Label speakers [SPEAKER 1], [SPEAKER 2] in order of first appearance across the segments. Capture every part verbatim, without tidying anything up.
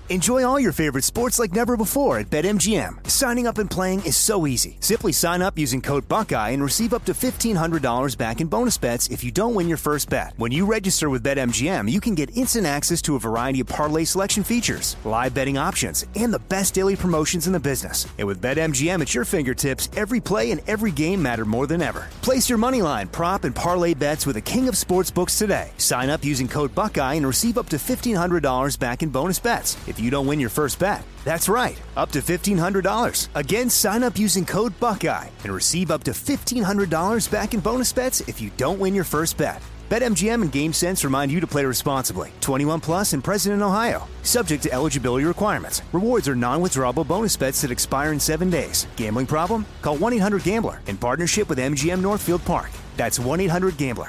[SPEAKER 1] Enjoy all your favorite sports like never before at BetMGM. Signing up and playing is so easy. Simply sign up using code Buckeye and receive up to fifteen hundred dollars back in bonus bets if you don't win your first bet. When you register with BetMGM, you can get instant access to a variety of parlay selection features, live betting options, and the best daily promotions in the business. And with BetMGM at your fingertips, every play and every game matter more than ever. Place your moneyline, prop, and parlay bets with the king of sportsbooks today. Sign up using code Buckeye and receive up to fifteen hundred dollars back in bonus bets if you don't win your first bet. That's right, up to fifteen hundred dollars. Again, sign up using code Buckeye and receive up to fifteen hundred dollars back in bonus bets if you don't win your first bet. BetMGM and GameSense remind you to play responsibly. twenty-one plus and present in Ohio. Subject to eligibility requirements. Rewards are non-withdrawable bonus bets that expire in seven days. Gambling problem? Call one eight hundred gambler in partnership with M G M Northfield Park. That's one eight hundred gambler.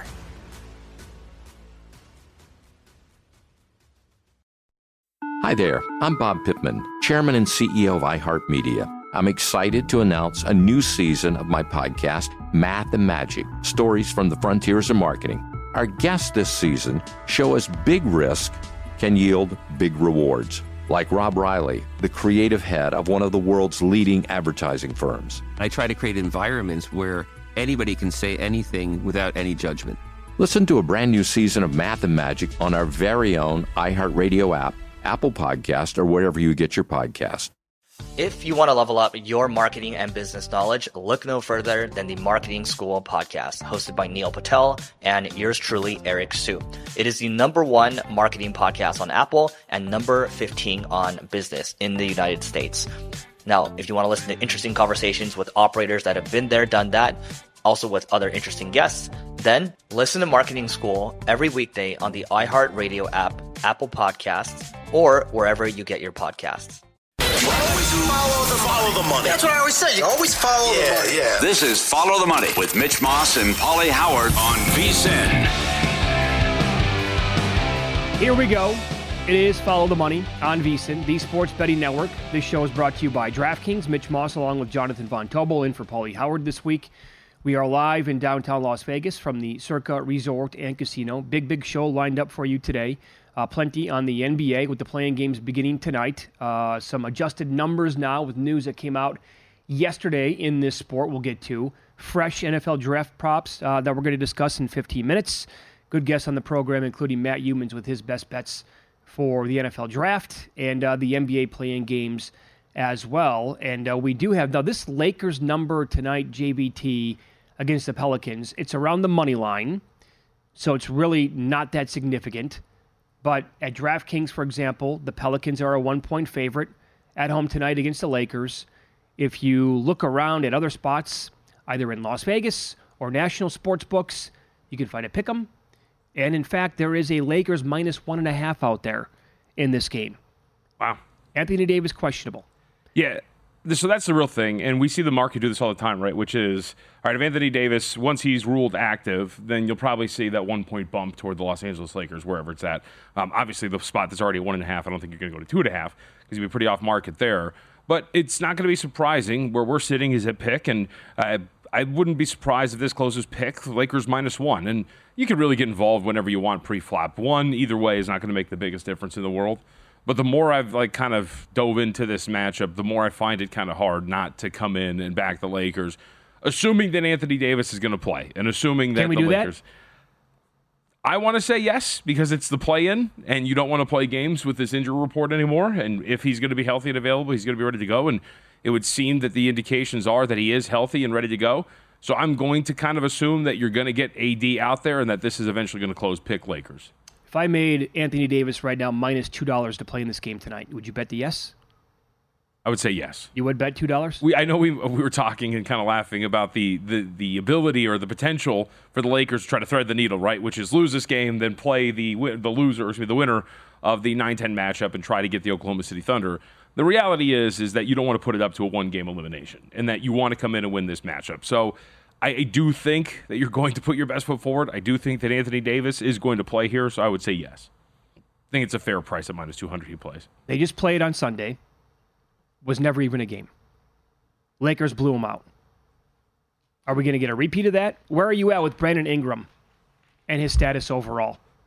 [SPEAKER 2] Hi there, I'm Bob Pittman, Chairman and C E O of iHeartMedia. I'm excited to announce a new season of my podcast, Math and Magic, Stories from the Frontiers of Marketing. Our guests this season show us big risk can yield big rewards, like Rob Riley, the creative head of one of the world's leading advertising firms.
[SPEAKER 3] I try to create environments where anybody can say anything without any judgment.
[SPEAKER 2] Listen to a brand new season of Math and Magic on our very own iHeartRadio app, Apple Podcast, or wherever you get your podcast.
[SPEAKER 4] If you want to level up your marketing and business knowledge, look no further than the Marketing School podcast, hosted by Neil Patel and yours truly, Eric Su. It is the number one marketing podcast on Apple and number fifteen on business in the United States. Now, if you want to listen to interesting conversations with operators that have been there, done that, also with other interesting guests, then listen to Marketing School every weekday on the iHeartRadio app, Apple Podcasts, or wherever you get your podcasts.
[SPEAKER 5] Always follow the, follow the money. That's what I always say. You always follow yeah, the money. Yeah.
[SPEAKER 6] This is Follow the Money with Mitch Moss and Paulie Howard on V S I N.
[SPEAKER 7] Here we go. It is Follow the Money on V S I N, the Sports Betting Network. This show is brought to you by DraftKings. Mitch Moss along with Jonathan Von Tobel in for Paulie Howard this week. We are live in downtown Las Vegas from the Circa Resort and Casino. Big, big show lined up for you today. Uh, plenty on the N B A with the playing games beginning tonight. Uh, some adjusted numbers now with news that came out yesterday in this sport we'll get to. Fresh N F L draft props uh, that we're going to discuss in fifteen minutes. Good guests on the program, including Matt Youmans with his best bets for the N F L draft and uh, the N B A playing games as well. And uh, we do have, now this Lakers number tonight, J B T, against the Pelicans. It's around the money line, so it's really not that significant. But at DraftKings, for example, the Pelicans are a one-point favorite at home tonight against the Lakers. If you look around at other spots, either in Las Vegas or national sports books, you can find a pick'em. And in fact, there is a Lakers minus one and a half out there in this game.
[SPEAKER 8] Wow.
[SPEAKER 7] Anthony Davis questionable.
[SPEAKER 8] Yeah. So that's the real thing, and we see the market do this all the time, right? Which is, all right, if Anthony Davis, once he's ruled active, then you'll probably see that one-point bump toward the Los Angeles Lakers, wherever it's at. Um, obviously, the spot that's already at one and a half, I don't think you're going to go to two and a half because you'd be pretty off-market there. But it's not going to be surprising. Where we're sitting is at pick, and uh, I wouldn't be surprised if this closes pick, Lakers minus one. And you can really get involved whenever you want pre-flop. One, either way, is not going to make the biggest difference in the world. But the more I've like kind of dove into this matchup, the more I find it kind of hard not to come in and back the Lakers, assuming that Anthony Davis is going to play and assuming that
[SPEAKER 7] Can we
[SPEAKER 8] the
[SPEAKER 7] do
[SPEAKER 8] Lakers. That? I want to say yes because it's the play-in, and you don't want to play games with this injury report anymore. And if he's going to be healthy and available, he's going to be ready to go. And it would seem that the indications are that he is healthy and ready to go. So I'm going to kind of assume that you're going to get A D out there and that this is eventually going to close pick Lakers.
[SPEAKER 7] If I made Anthony Davis right now minus two dollars to play in this game tonight, would you bet the yes?
[SPEAKER 8] I would say yes.
[SPEAKER 7] You would bet two dollars?
[SPEAKER 8] We I know we we were talking and kind of laughing about the, the, the ability or the potential for the Lakers to try to thread the needle, right? Which is lose this game, then play the the loser, or excuse me, the winner of the nine ten matchup and try to get the Oklahoma City Thunder. The reality is is that you don't want to put it up to a one-game elimination and that you want to come in and win this matchup. So I do think that you're going to put your best foot forward. I do think that Anthony Davis is going to play here, so I would say yes. I think it's a fair price at minus two hundred he plays.
[SPEAKER 7] They just played on Sunday. Was never even a game. Lakers blew them out. Are we going to get a repeat of that? Where are you at with Brandon Ingram and his status overall?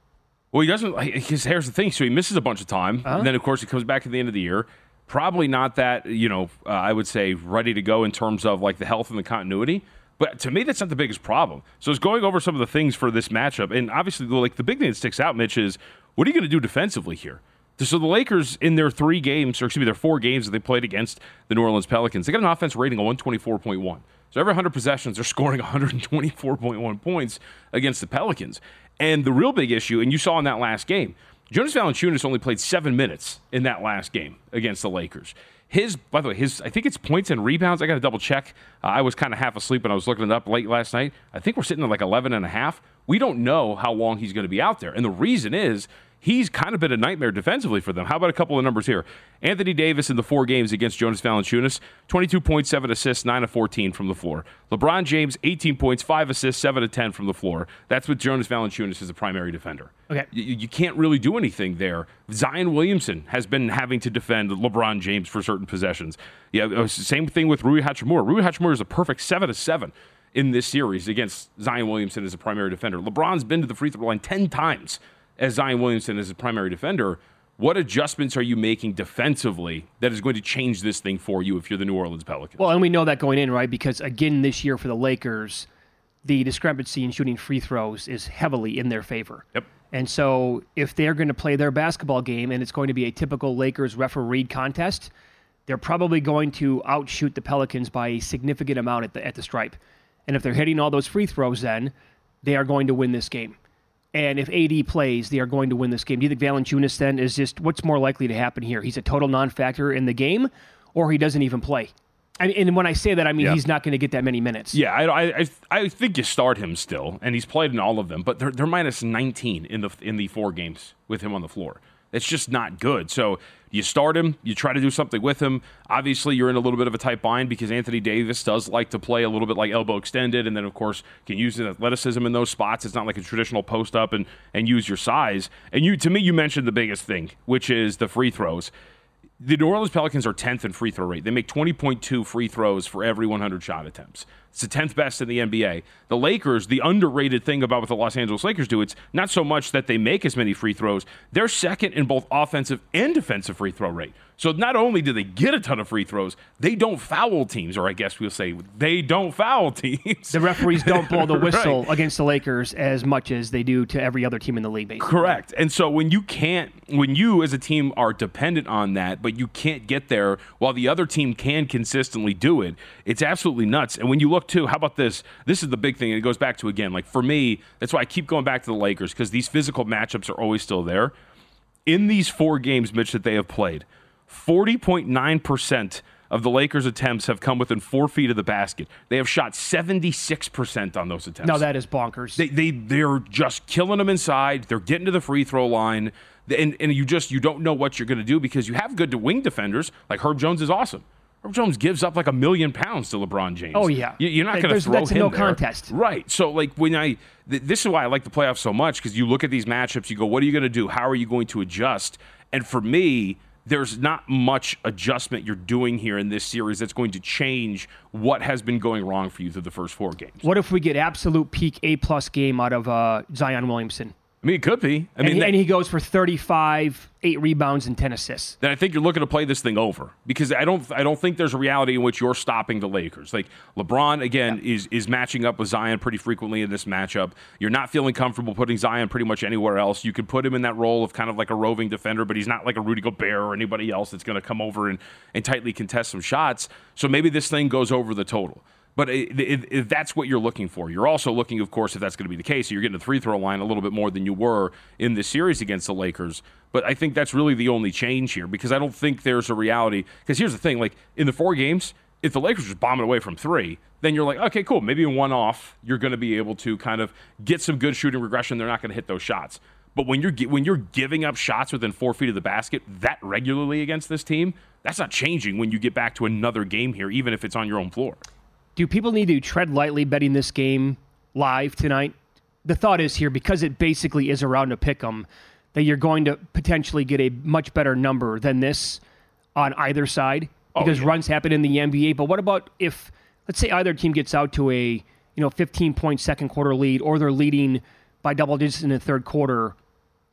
[SPEAKER 8] Well, he doesn't. Because here's the thing. So he misses a bunch of time.
[SPEAKER 7] Uh-huh.
[SPEAKER 8] And then, of course, he comes back at the end of the year. Probably not that, you know, uh, I would say ready to go in terms of like the health and the continuity. But to me, that's not the biggest problem. So it's going over some of the things for this matchup. And obviously, like the big thing that sticks out, Mitch, is what are you going to do defensively here? So the Lakers, in their three games, or excuse me, their four games that they played against the New Orleans Pelicans, they got an offense rating of one twenty-four point one. So every one hundred possessions, they're scoring one hundred twenty-four point one points against the Pelicans. And the real big issue, and you saw in that last game, Jonas Valanciunas only played seven minutes in that last game against the Lakers. His, by the way, his I think it's points and rebounds. I got to double check. Uh, I was kind of half asleep when I was looking it up late last night. I think we're sitting at like eleven and a half. We don't know how long he's going to be out there. And the reason is he's kind of been a nightmare defensively for them. How about a couple of numbers here? Anthony Davis in the four games against Jonas Valanciunas, twenty-two point seven assists, nine of fourteen from the floor. LeBron James, eighteen points, five assists, seven of ten from the floor. That's with Jonas Valanciunas as a primary defender.
[SPEAKER 7] Okay.
[SPEAKER 8] You, you can't really do anything there. Zion Williamson has been having to defend LeBron James for certain possessions. Yeah, same thing with Rui Hachimura. Rui Hachimura is a perfect seven of seven in this series against Zion Williamson as a primary defender. LeBron's been to the free throw line ten times as Zion Williamson as a primary defender. What adjustments are you making defensively that is going to change this thing for you if you're the New Orleans Pelicans?
[SPEAKER 7] Well, and we know that going in, right? Because, again, this year for the Lakers, the discrepancy in shooting free throws is heavily in their favor.
[SPEAKER 8] Yep.
[SPEAKER 7] And so if they're going to play their basketball game and it's going to be a typical Lakers refereed contest, they're probably going to outshoot the Pelicans by a significant amount at the, at the stripe. And if they're hitting all those free throws, then they are going to win this game. And if A D plays, they are going to win this game. Do you think Valanciunas then is just, what's more likely to happen here? He's a total non-factor in the game, or he doesn't even play? I mean, and when I say that, I mean yeah. he's not going to get that many minutes.
[SPEAKER 8] Yeah, I, I I think you start him still, and he's played in all of them, but they're they're minus nineteen in the in the four games with him on the floor. It's just not good. So you start him, you try to do something with him. Obviously, you're in a little bit of a tight bind because Anthony Davis does like to play a little bit like elbow extended, and then, of course, can use his athleticism in those spots. It's not like a traditional post up and, and use your size. And you, to me, you mentioned the biggest thing, which is the free throws. The New Orleans Pelicans are tenth in free throw rate. They make twenty point two free throws for every one hundred shot attempts. It's the tenth best in the N B A. The Lakers, the underrated thing about what the Los Angeles Lakers do, it's not so much that they make as many free throws. They're second in both offensive and defensive free throw rate. So not only do they get a ton of free throws, they don't foul teams, or I guess we'll say they don't foul teams.
[SPEAKER 7] The referees don't blow the whistle
[SPEAKER 8] right.
[SPEAKER 7] against the Lakers as much as they do to every other team in the league, basically.
[SPEAKER 8] Correct. And so when you can't, when you as a team are dependent on that, but you can't get there while the other team can consistently do it, it's absolutely nuts. And when you look too, how about this? This is the big thing, and it goes back to, again, like for me, that's why I keep going back to the Lakers, because these physical matchups are always still there. In these four games, Mitch, that they have played, forty point nine percent of the Lakers' attempts have come within four feet of the basket. They have shot seventy-six percent on those attempts.
[SPEAKER 7] No, that is bonkers.
[SPEAKER 8] They, they, they're just killing them inside. They're getting to the free throw line. And, and you just you don't know what you're going to do because you have good wing defenders. Like Herb Jones is awesome. Herb Jones gives up like a million pounds to LeBron James.
[SPEAKER 7] Oh, yeah.
[SPEAKER 8] You, you're not going to throw
[SPEAKER 7] that's
[SPEAKER 8] him
[SPEAKER 7] no
[SPEAKER 8] there.
[SPEAKER 7] contest.
[SPEAKER 8] Right. So, like, when I th- – this is why I like the playoffs so much, because you look at these matchups, you go, what are you going to do? How are you going to adjust? And for me – there's not much adjustment you're doing here in this series that's going to change what has been going wrong for you through the first four games.
[SPEAKER 7] What if we get absolute peak A-plus game out of uh, Zion Williamson?
[SPEAKER 8] I mean, it could be. I
[SPEAKER 7] and
[SPEAKER 8] mean,
[SPEAKER 7] he,
[SPEAKER 8] that,
[SPEAKER 7] and he goes for thirty-five, eight rebounds, and ten assists.
[SPEAKER 8] Then I think you're looking to play this thing over because I don't, I don't think there's a reality in which you're stopping the Lakers. Like LeBron again yeah. is is matching up with Zion pretty frequently in this matchup. You're not feeling comfortable putting Zion pretty much anywhere else. You could put him in that role of kind of like a roving defender, but he's not like a Rudy Gobert or anybody else that's going to come over and, and tightly contest some shots. So maybe this thing goes over the total. But if that's what you're looking for, you're also looking, of course, if that's going to be the case, you're getting the free throw line a little bit more than you were in this series against the Lakers. But I think that's really the only change here because I don't think there's a reality. Because here's the thing, like in the four games, if the Lakers are just bombing away from three, then you're like, okay, cool. Maybe in one off, you're going to be able to kind of get some good shooting regression. They're not going to hit those shots. But when you're when you're giving up shots within four feet of the basket that regularly against this team, that's not changing when you get back to another game here, even if it's on your own floor.
[SPEAKER 7] Do people need to tread lightly betting this game live tonight? The thought is here, because it basically is a round of pick 'em, that you're going to potentially get a much better number than this on either side because oh, yeah. runs happen in the N B A. But what about if, let's say either team gets out to a you know fifteen-point second quarter lead or they're leading by double digits in the third quarter?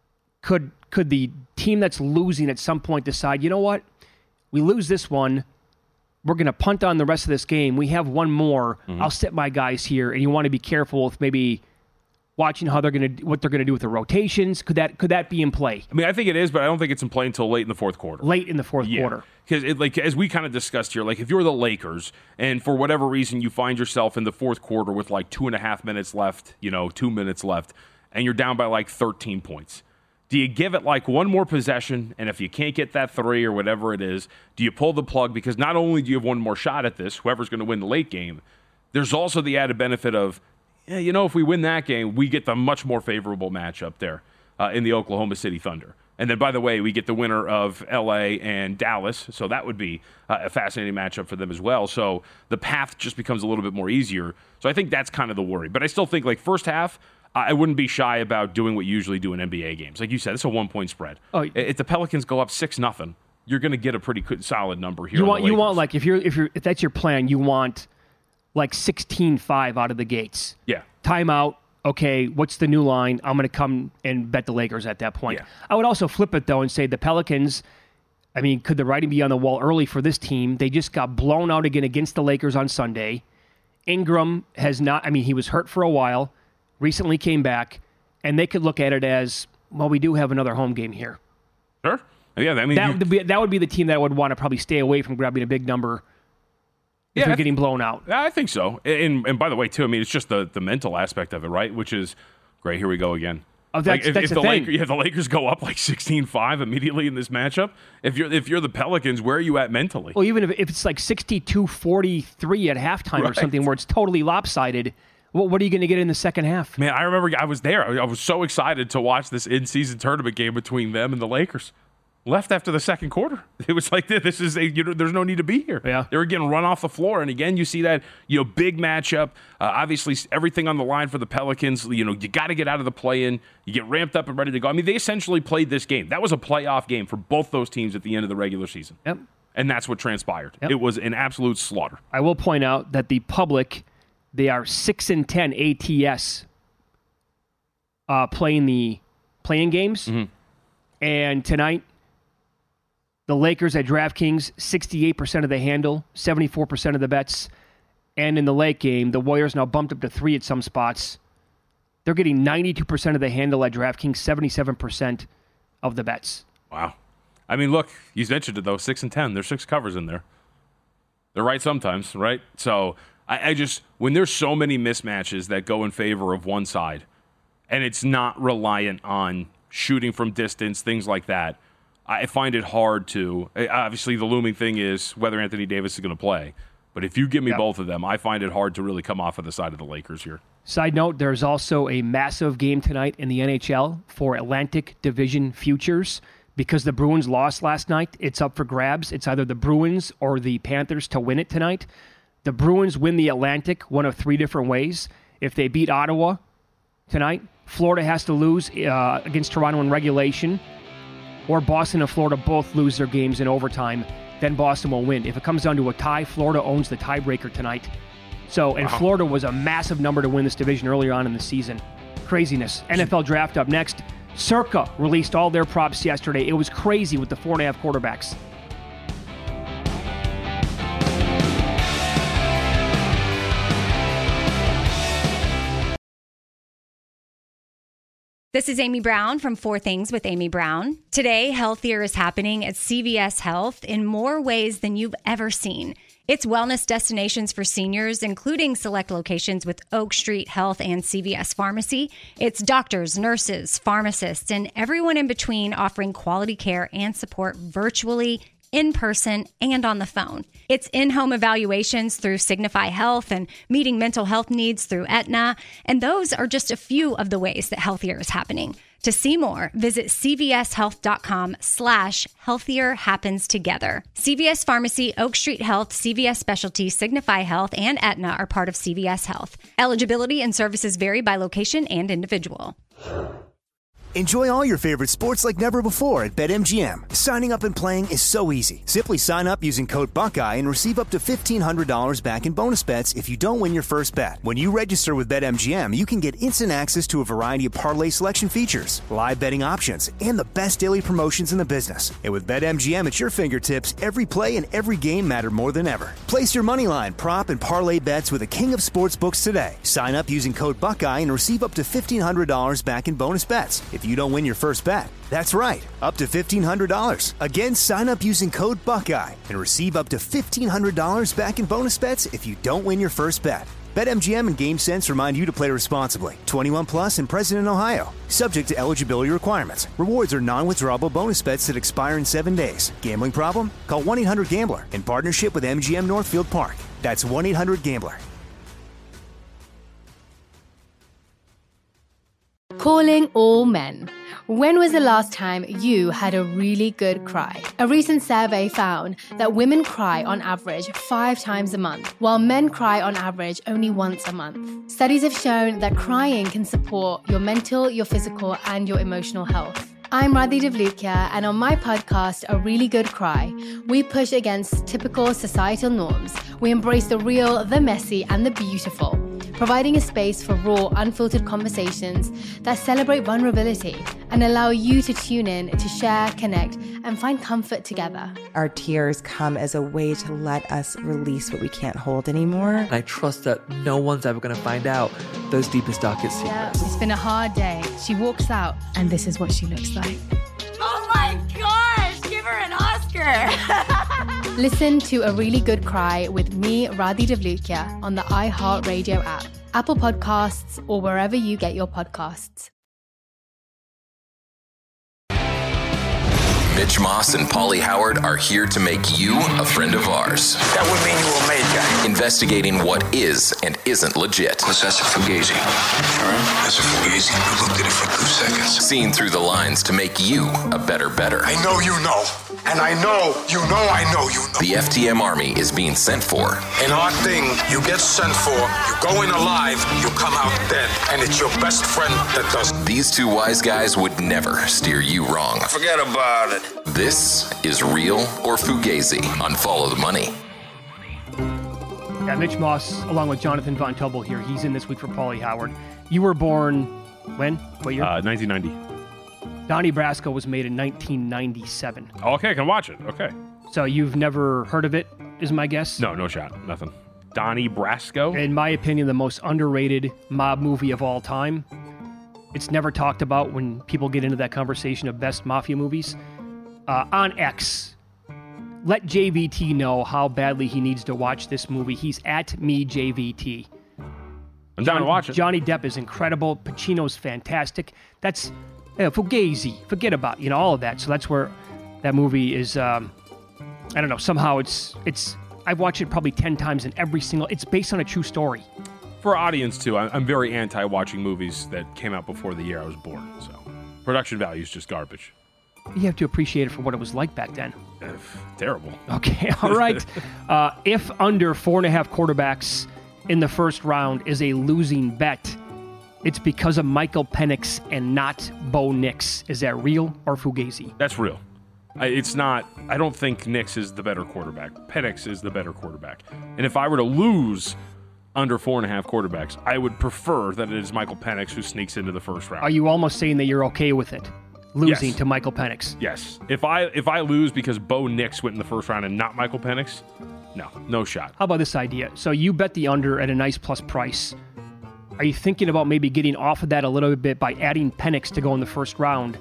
[SPEAKER 7] could could the team that's losing at some point decide, you know what, we lose this one, we're going to punt on the rest of this game. We have one more. Mm-hmm. I'll sit my guys here, and you want to be careful with maybe watching how they're going to what they're going to do with the rotations. Could that could that be in play?
[SPEAKER 8] I mean, I think it is, but I don't think it's in play until late in the fourth quarter.
[SPEAKER 7] Late in the fourth
[SPEAKER 8] yeah.
[SPEAKER 7] quarter.
[SPEAKER 8] Because, like, as we kind of discussed here, like, if you're the Lakers and for whatever reason you find yourself in the fourth quarter with, like, two and a half minutes left, you know, two minutes left, and you're down by, like, thirteen points, do you give it, like, one more possession, and if you can't get that three or whatever it is, do you pull the plug? Because not only do you have one more shot at this, whoever's going to win the late game, there's also the added benefit of, yeah, you know, if we win that game, we get the much more favorable matchup there uh, in the Oklahoma City Thunder. And then, by the way, we get the winner of L A and Dallas, so that would be uh, a fascinating matchup for them as well. So the path just becomes a little bit more easier. So I think that's kind of the worry. But I still think, like, first half, I wouldn't be shy about doing what you usually do in N B A games. Like you said, it's a one-point spread. Oh, if the Pelicans go up six nothing, you're going to get a pretty good, solid number here.
[SPEAKER 7] You want, you want like, if you're if you're if that's your plan, you want like sixteen five out of the gates.
[SPEAKER 8] Yeah.
[SPEAKER 7] Timeout. Okay, what's the new line? I'm going to come and bet the Lakers at that point.
[SPEAKER 8] Yeah.
[SPEAKER 7] I would also flip it, though, and say the Pelicans, I mean, could the writing be on the wall early for this team? They just got blown out again against the Lakers on Sunday. Ingram has not, I mean, he was hurt for a while, recently came back, and they could look at it as, well, we do have another home game here.
[SPEAKER 8] Sure. Yeah, I mean,
[SPEAKER 7] that,
[SPEAKER 8] you,
[SPEAKER 7] would be, that would be the team that would want to probably stay away from grabbing a big number if
[SPEAKER 8] yeah,
[SPEAKER 7] they're getting blown out.
[SPEAKER 8] I think so. And, and by the way, too, I mean, it's just the, the mental aspect of it, right? Which is, great, here we go again.
[SPEAKER 7] Oh, that's,
[SPEAKER 8] like if,
[SPEAKER 7] that's
[SPEAKER 8] if
[SPEAKER 7] the,
[SPEAKER 8] the
[SPEAKER 7] thing.
[SPEAKER 8] Lakers, yeah, the Lakers go up like sixteen five immediately in this matchup, if you're if you're the Pelicans, where are you at mentally?
[SPEAKER 7] Well, even if, if it's like sixty-two forty-three at halftime right. or something where it's totally lopsided, what, what are you going to get in the second half?
[SPEAKER 8] Man, I remember I was there. I was so excited to watch this in-season tournament game between them and the Lakers. Left after the second quarter. It was like, this is a, you know, there's no need to be here.
[SPEAKER 7] Yeah.
[SPEAKER 8] They were getting run off the floor. And again, you see that, you know, big matchup. Uh, obviously, everything on the line for the Pelicans. You know, you got to get out of the play-in. You get ramped up and ready to go. I mean, they essentially played this game. That was a playoff game for both those teams at the end of the regular season.
[SPEAKER 7] Yep.
[SPEAKER 8] And that's what transpired.
[SPEAKER 7] Yep.
[SPEAKER 8] It was an absolute slaughter.
[SPEAKER 7] I will point out that the public, they are six and ten A T S uh, playing the playing games.
[SPEAKER 8] Mm-hmm.
[SPEAKER 7] And tonight, the Lakers at DraftKings, sixty-eight percent of the handle, seventy-four percent of the bets. And in the late game, the Warriors now bumped up to three at some spots. They're getting ninety-two percent of the handle at DraftKings, seventy-seven percent of the bets.
[SPEAKER 8] Wow. I mean, look, you mentioned it, though, six and ten. There's six covers in there. They're right sometimes, right? So I, I just, when there's so many mismatches that go in favor of one side, and it's not reliant on shooting from distance, things like that, I find it hard to, obviously the looming thing is whether Anthony Davis is going to play. But if you give me
[SPEAKER 7] yep.
[SPEAKER 8] both of them, I find it hard to really come off of the side of the Lakers here.
[SPEAKER 7] Side note, there's also a massive game tonight in the N H L for Atlantic Division futures. Because the Bruins lost last night, it's up for grabs. It's either the Bruins or the Panthers to win it tonight. The Bruins win the Atlantic one of three different ways. If they beat Ottawa tonight, Florida has to lose uh, against Toronto in regulation, or Boston and Florida both lose their games in overtime, then Boston will win. If it comes down to a tie, Florida owns the tiebreaker tonight. So, and wow. Florida was a massive number to win this division earlier on in the season. Craziness. N F L draft up next. Circa released all their props yesterday. It was crazy with the four and a half quarterbacks.
[SPEAKER 9] This is Amy Brown from Four Things with Amy Brown. Today, healthier is happening at C V S Health in more ways than you've ever seen. It's wellness destinations for seniors, including select locations with Oak Street Health and C V S Pharmacy. It's doctors, nurses, pharmacists, and everyone in between offering quality care and support virtually, in person, and on the phone. It's in-home evaluations through Signify Health and meeting mental health needs through Aetna. And those are just a few of the ways that healthier is happening. To see more, visit cvshealth.com slash healthier happens together. C V S Pharmacy, Oak Street Health, C V S Specialty, Signify Health, and Aetna are part of C V S Health. Eligibility and services vary by location and individual.
[SPEAKER 1] Enjoy all your favorite sports like never before at BetMGM. Signing up and playing is so easy. Simply sign up using code Buckeye and receive up to fifteen hundred dollars back in bonus bets if you don't win your first bet. When you register with BetMGM, you can get instant access to a variety of parlay selection features, live betting options, and the best daily promotions in the business. And with BetMGM at your fingertips, every play and every game matter more than ever. Place your moneyline, prop, and parlay bets with the king of sportsbooks today. Sign up using code Buckeye and receive up to fifteen hundred dollars back in bonus bets if you don't win your first bet. That's right, up to fifteen hundred dollars. Again, sign up using code Buckeye and receive up to fifteen hundred dollars back in bonus bets if you don't win your first bet. BetMGM and GameSense remind you to play responsibly. twenty-one plus and present in Ohio. Subject to eligibility requirements. Rewards are non-withdrawable bonus bets that expire in seven days. Gambling problem? Call one eight hundred gambler in partnership with M G M Northfield Park. That's one eight hundred gambler.
[SPEAKER 10] Calling all men. When was the last time you had a really good cry? A recent survey found that women cry on average five times a month, while men cry on average only once a month. Studies have shown that crying can support your mental, your physical, and your emotional health. I'm Radhi Devlukia, and on my podcast, A Really Good Cry, we push against typical societal norms. We embrace the real, the messy, and the beautiful, providing a space for raw, unfiltered conversations that celebrate vulnerability and allow you to tune in to share, connect, and find comfort together.
[SPEAKER 11] Our tears come as a way to let us release what we can't hold anymore.
[SPEAKER 12] I trust that no one's ever going to find out those deepest, darkest secrets.
[SPEAKER 10] Yeah, it's been a hard day. She walks out, and this is what she looks like.
[SPEAKER 13] Oh my gosh, give her an Oscar.
[SPEAKER 10] Listen to A Really Good Cry with me, Radhi Devlukia, on the iHeartRadio app, Apple Podcasts, or wherever you get your podcasts.
[SPEAKER 14] Mitch Moss and Pauly Howard are here to make you a friend of ours.
[SPEAKER 5] That would mean you were made guy.
[SPEAKER 14] Investigating what is and isn't legit.
[SPEAKER 5] What's that's a fugazi? All right, that's a fugazi. I looked at it for two seconds.
[SPEAKER 14] Seeing through the lines to make you a better better.
[SPEAKER 5] I know you know. And I know you know I know you know.
[SPEAKER 14] The F T M Army is being sent for.
[SPEAKER 5] In our thing, you get sent for, you go in alive, you come out dead. And it's your best friend that does.
[SPEAKER 14] These two wise guys would never steer you wrong.
[SPEAKER 5] Forget about it.
[SPEAKER 14] This is Real or Fugazi on Follow the Money.
[SPEAKER 7] Yeah, Mitch Moss, along with Jonathan Von Tobel here. He's in this week for Pauly Howard. You were born when? What year?
[SPEAKER 8] Uh, nineteen ninety.
[SPEAKER 7] Donnie Brasco was made in nineteen ninety-seven.
[SPEAKER 8] Oh, okay, I can watch it. Okay.
[SPEAKER 7] So you've never heard of it, is my guess?
[SPEAKER 8] No, no shot. Nothing. Donnie Brasco?
[SPEAKER 7] In my opinion, the most underrated mob movie of all time. It's never talked about when people get into that conversation of best mafia movies. Uh, on X, let J V T know how badly he needs to watch this movie. He's at me, J V T.
[SPEAKER 8] I'm down to watch it.
[SPEAKER 7] Johnny Depp is incredible. Pacino's fantastic. That's uh, Fugazi. Forget about, you know, all of that. So that's where that movie is, um, I don't know, somehow it's, it's. I've watched it probably ten times, and every single, it's based on a true story.
[SPEAKER 8] For our audience, too, I'm very anti-watching movies that came out before the year I was born. So production value is just garbage.
[SPEAKER 7] You have to appreciate it for what it was like back then.
[SPEAKER 8] Uh, terrible.
[SPEAKER 7] Okay, all right. uh, if under four and a half quarterbacks in the first round is a losing bet, it's because of Michael Penix and not Bo Nix. Is that real or Fugazi?
[SPEAKER 8] That's real. I, it's not. I don't think Nix is the better quarterback. Penix is the better quarterback. And if I were to lose under four and a half quarterbacks, I would prefer that it is Michael Penix who sneaks into the first round.
[SPEAKER 7] Are you almost saying that you're okay with it? Losing
[SPEAKER 8] yes.
[SPEAKER 7] to Michael Penix.
[SPEAKER 8] Yes. If I if I lose because Bo Nix went in the first round and not Michael Penix, no, no shot.
[SPEAKER 7] How about this idea? So you bet the under at a nice plus price. Are you thinking about maybe getting off of that a little bit by adding Penix to go in the first round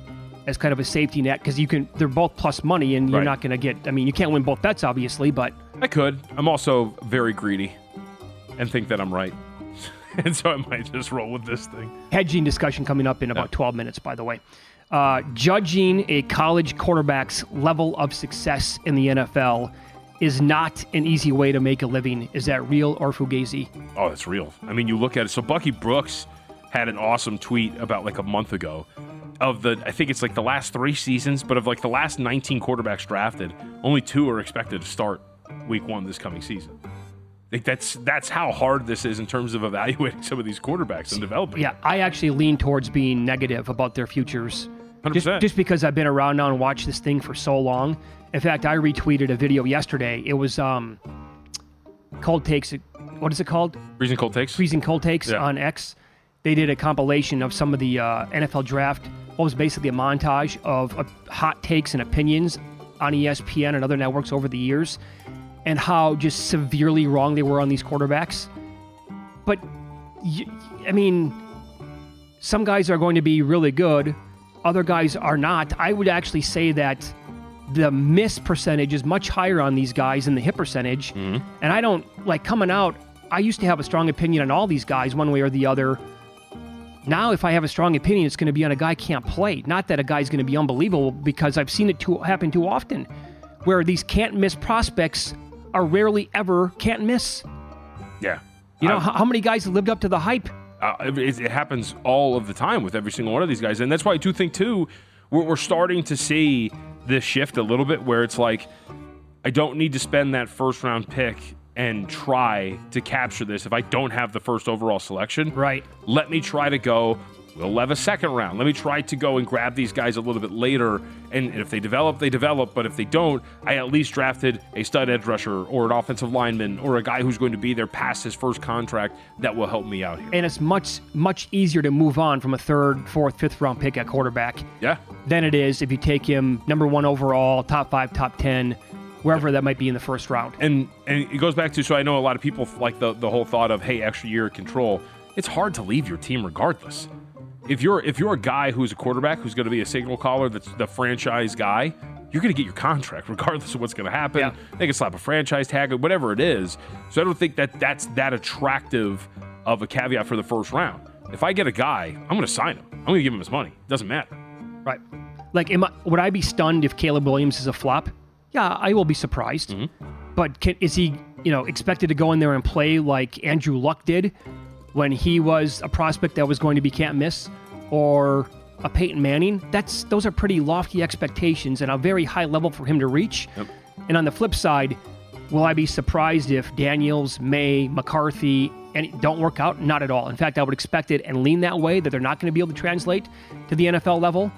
[SPEAKER 7] as kind of a safety net? Because you can, they're both plus money, and you're right. not going to get. I mean, you can't win both bets, obviously, but
[SPEAKER 8] I could. I'm also very greedy and think that I'm right. And so I might just roll with this thing.
[SPEAKER 7] Hedging discussion coming up in about yeah. twelve minutes, by the way. Uh, judging a college quarterback's level of success in the N F L is not an easy way to make a living. Is that real or Fugazi?
[SPEAKER 8] Oh, it's real. I mean, you look at it. So Bucky Brooks had an awesome tweet about like a month ago of the, I think it's like the last three seasons, but of like the last nineteen quarterbacks drafted, only two are expected to start week one this coming season. Like that's that's how hard this is in terms of evaluating some of these quarterbacks and developing.
[SPEAKER 7] Yeah, I actually lean towards being negative about their futures.
[SPEAKER 8] one hundred percent.
[SPEAKER 7] Just, just because I've been around now and watched this thing for so long. In fact, I retweeted a video yesterday. It was um, Cold Takes. What is it called?
[SPEAKER 8] Freezing Cold Takes.
[SPEAKER 7] Freezing Cold Takes
[SPEAKER 8] Yeah.
[SPEAKER 7] on X. They did a compilation of some of the uh, N F L draft. What was basically a montage of uh, hot takes and opinions on E S P N and other networks over the years, and how just severely wrong they were on these quarterbacks. But, y- I mean, some guys are going to be really good. Other guys are not. I would actually say that the miss percentage is much higher on these guys than the hit percentage.
[SPEAKER 8] Mm-hmm.
[SPEAKER 7] And I don't, like, coming out, I used to have a strong opinion on all these guys one way or the other. Now, if I have a strong opinion, it's going to be on a guy can't play. Not that a guy's going to be unbelievable, because I've seen it too, happen too often, where these can't-miss prospects are rarely ever can't miss.
[SPEAKER 8] Yeah.
[SPEAKER 7] You know,
[SPEAKER 8] I-
[SPEAKER 7] how, how many guys have lived up to the hype?
[SPEAKER 8] Uh, it, it happens all of the time with every single one of these guys. And that's why I do think, too, we're, we're starting to see this shift a little bit where it's like, I don't need to spend that first-round pick and try to capture this if I don't have the first overall selection.
[SPEAKER 7] Right.
[SPEAKER 8] Let me try to go, we'll have a second round. Let me try to go and grab these guys a little bit later. And if they develop, they develop. But if they don't, I at least drafted a stud edge rusher or an offensive lineman or a guy who's going to be there past his first contract that will help me out here.
[SPEAKER 7] And it's much, much easier to move on from a third, fourth, fifth round pick at quarterback
[SPEAKER 8] Yeah.
[SPEAKER 7] than it is if you take him number one overall, top five, top ten, wherever that might be in the first round.
[SPEAKER 8] And and it goes back to, so I know a lot of people like the, the whole thought of, hey, extra year of control. It's hard to leave your team regardless. If you're if you're a guy who's a quarterback who's going to be a signal caller, that's the franchise guy, you're going to get your contract regardless of what's going to happen.
[SPEAKER 7] Yeah.
[SPEAKER 8] They can slap a franchise tag, whatever it is. So I don't think that that's that attractive of a caveat for the first round. If I get a guy, I'm going to sign him. I'm going to give him his money. It doesn't matter.
[SPEAKER 7] Right. Like, am I, would I be stunned if Caleb Williams is a flop? Yeah, I will be surprised.
[SPEAKER 8] Mm-hmm.
[SPEAKER 7] But can, is he, you know, expected to go in there and play like Andrew Luck did when he was a prospect that was going to be can't miss, or a Peyton Manning? That's those are pretty lofty expectations and a very high level for him to reach.
[SPEAKER 8] Yep.
[SPEAKER 7] And on the flip side, will I be surprised if Daniels, May, McCarthy, and don't work out? Not at all. In fact, I would expect it and lean that way, that they're not going to be able to translate to the N F L level.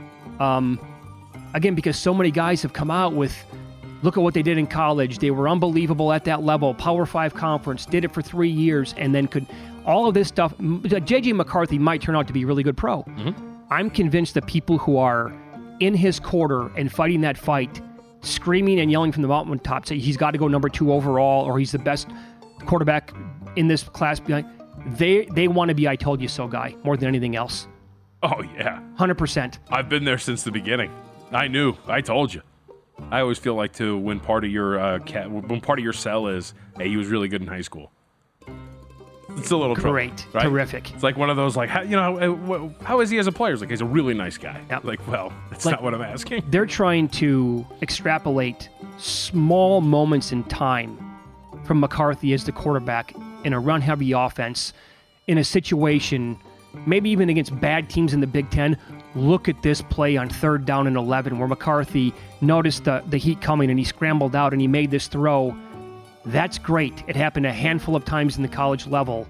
[SPEAKER 7] Um, again, because so many guys have come out with, look at what they did in college. They were unbelievable at that level. Power Five conference, did it for three years, and then could all of this stuff. J J McCarthy might turn out to be a really good pro.
[SPEAKER 8] Mm-hmm.
[SPEAKER 7] I'm convinced that people who are in his quarter and fighting that fight, screaming and yelling from the mountaintop, say he's got to go number two overall or he's the best quarterback in this class, they they want to be I told you so guy more than anything else.
[SPEAKER 8] Oh, yeah.
[SPEAKER 7] one hundred percent.
[SPEAKER 8] I've been there since the beginning. I knew. I told you. I always feel like, too, when part of your uh, cat, when part of your sell is, hey, he was really good in high school. It's a little
[SPEAKER 7] Great.
[SPEAKER 8] trouble, right?
[SPEAKER 7] Terrific.
[SPEAKER 8] It's like one of those, like, how, you know, how is he as a player? It's like, he's a really nice guy.
[SPEAKER 7] Yep.
[SPEAKER 8] Like, well, that's
[SPEAKER 7] Like,
[SPEAKER 8] not what I'm asking.
[SPEAKER 7] They're trying to extrapolate small moments in time from McCarthy as the quarterback in a run-heavy offense in a situation, maybe even against bad teams in the Big Ten. Look at this play on third down and eleven where McCarthy noticed the, the heat coming and he scrambled out and he made this throw. That's great. It happened a handful of times in the college level.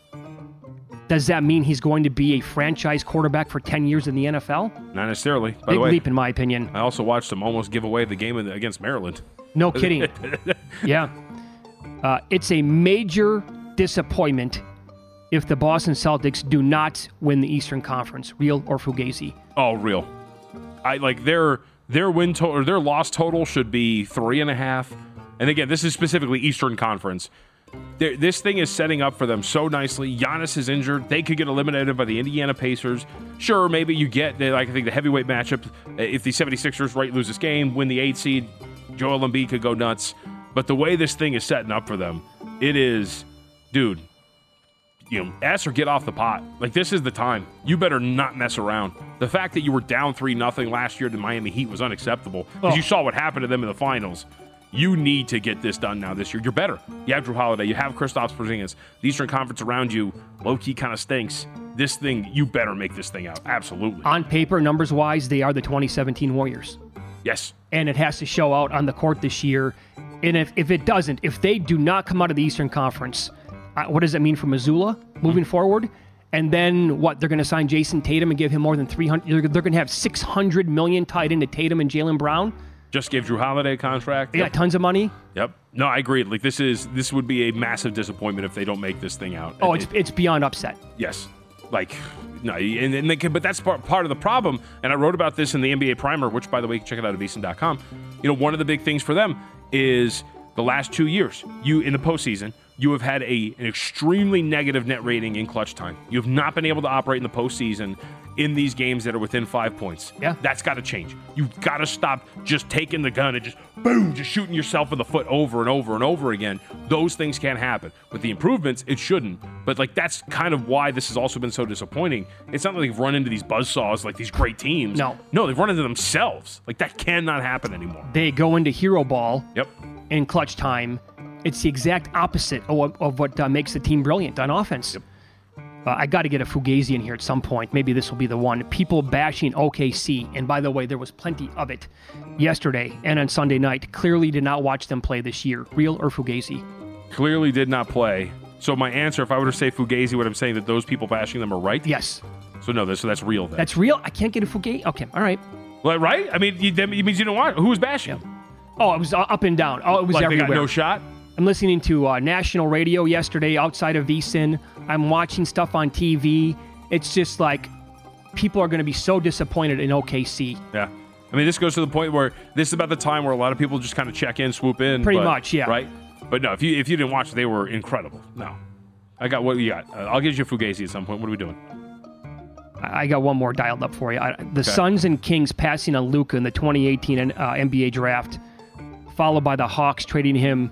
[SPEAKER 7] Does that mean he's going to be a franchise quarterback for ten years in the N F L?
[SPEAKER 8] Not necessarily. By
[SPEAKER 7] Big
[SPEAKER 8] the way,
[SPEAKER 7] leap, in my opinion.
[SPEAKER 8] I also watched him almost give away the game against Maryland.
[SPEAKER 7] No kidding. Yeah. Uh, it's a major disappointment if the Boston Celtics do not win the Eastern Conference, real or fugazi.
[SPEAKER 8] Oh, real. I like their their win total or their loss total should be three and a half. And again, this is specifically Eastern Conference. They're, this thing is setting up for them so nicely. Giannis is injured. They could get eliminated by the Indiana Pacers. Sure, maybe you get, like I think, the heavyweight matchup. If the seventy-sixers right lose this game, win the eight seed, Joel Embiid could go nuts. But the way this thing is setting up for them, it is, dude, you know, ass or get off the pot. Like, this is the time. You better not mess around. The fact that you were down three nothing last year to Miami Heat was unacceptable. Because
[SPEAKER 7] Oh.
[SPEAKER 8] you saw what happened to them in the finals. You need to get this done now this year. You're better. You have Drew Holiday. You have Kristaps Porzingis. The Eastern Conference around you, low-key kind of stinks. This thing, you better make this thing out. Absolutely.
[SPEAKER 7] On paper, numbers-wise, they are the twenty seventeen Warriors.
[SPEAKER 8] Yes.
[SPEAKER 7] And it has to show out on the court this year. And if, if it doesn't, if they do not come out of the Eastern Conference, uh, what does that mean for Missoula moving mm-hmm. forward? And then what? They're going to sign Jason Tatum and give him more than three hundred. They're, they're going to have six hundred million dollars tied into Tatum and Jaylen Brown.
[SPEAKER 8] Just gave Drew Holiday a contract.
[SPEAKER 7] Yeah,
[SPEAKER 8] yep.
[SPEAKER 7] tons of money.
[SPEAKER 8] Yep. No, I agree. Like this is this would be a massive disappointment if they don't make this thing out.
[SPEAKER 7] Oh,
[SPEAKER 8] it,
[SPEAKER 7] it's it's beyond upset.
[SPEAKER 8] Yes. Like no, and, and they can, but that's part part of the problem. And I wrote about this in the N B A Primer, which by the way, check it out at V S I N dot com. You know, one of the big things for them is the last two years, you in the postseason, you have had a an extremely negative net rating in clutch time. You have not been able to operate in the postseason in these games that are within five points.
[SPEAKER 7] Yeah.
[SPEAKER 8] That's got to change. You've got to stop just taking the gun and just, boom, just shooting yourself in the foot over and over and over again. Those things can't happen. With the improvements, it shouldn't. But, like, that's kind of why this has also been so disappointing. It's not like they've run into these buzzsaws like these great teams.
[SPEAKER 7] No.
[SPEAKER 8] No, they've run into themselves. Like, that cannot happen anymore.
[SPEAKER 7] They go into hero ball
[SPEAKER 8] yep.
[SPEAKER 7] in clutch time. It's the exact opposite of, of what uh, makes the team brilliant on offense.
[SPEAKER 8] Yep.
[SPEAKER 7] Uh, I got to get a Fugazi in here at some point. Maybe this will be the one. People bashing O K C. And by the way, there was plenty of it yesterday and on Sunday night. Clearly did not watch them play this year. Real or Fugazi?
[SPEAKER 8] Clearly did not play. So my answer, if I were to say Fugazi, what I'm saying that those people bashing them are right?
[SPEAKER 7] Yes.
[SPEAKER 8] So no, so that's real then.
[SPEAKER 7] That's real? I can't get a Fugazi? Okay, all right.
[SPEAKER 8] Well, right? I mean, you, that means you don't want it. Who was bashing?
[SPEAKER 7] Yeah. Oh, it was up and down. Oh, it was
[SPEAKER 8] like
[SPEAKER 7] everywhere.
[SPEAKER 8] They got no shot?
[SPEAKER 7] I'm listening to uh, national radio yesterday outside of V S I N. I'm watching stuff on T V. It's just like people are going to be so disappointed in O K C.
[SPEAKER 8] Yeah. I mean, this goes to the point where this is about the time where a lot of people just kind of check in, swoop in.
[SPEAKER 7] Pretty
[SPEAKER 8] but,
[SPEAKER 7] much, yeah.
[SPEAKER 8] Right? But no, if you if you didn't watch, they were incredible. No. I got what you got. Uh, I'll get you Fugazi at some point. What are we doing?
[SPEAKER 7] I got one more dialed up for you. I, the
[SPEAKER 8] okay.
[SPEAKER 7] Suns and Kings passing on Luka in the twenty eighteen uh, N B A draft, followed by the Hawks trading him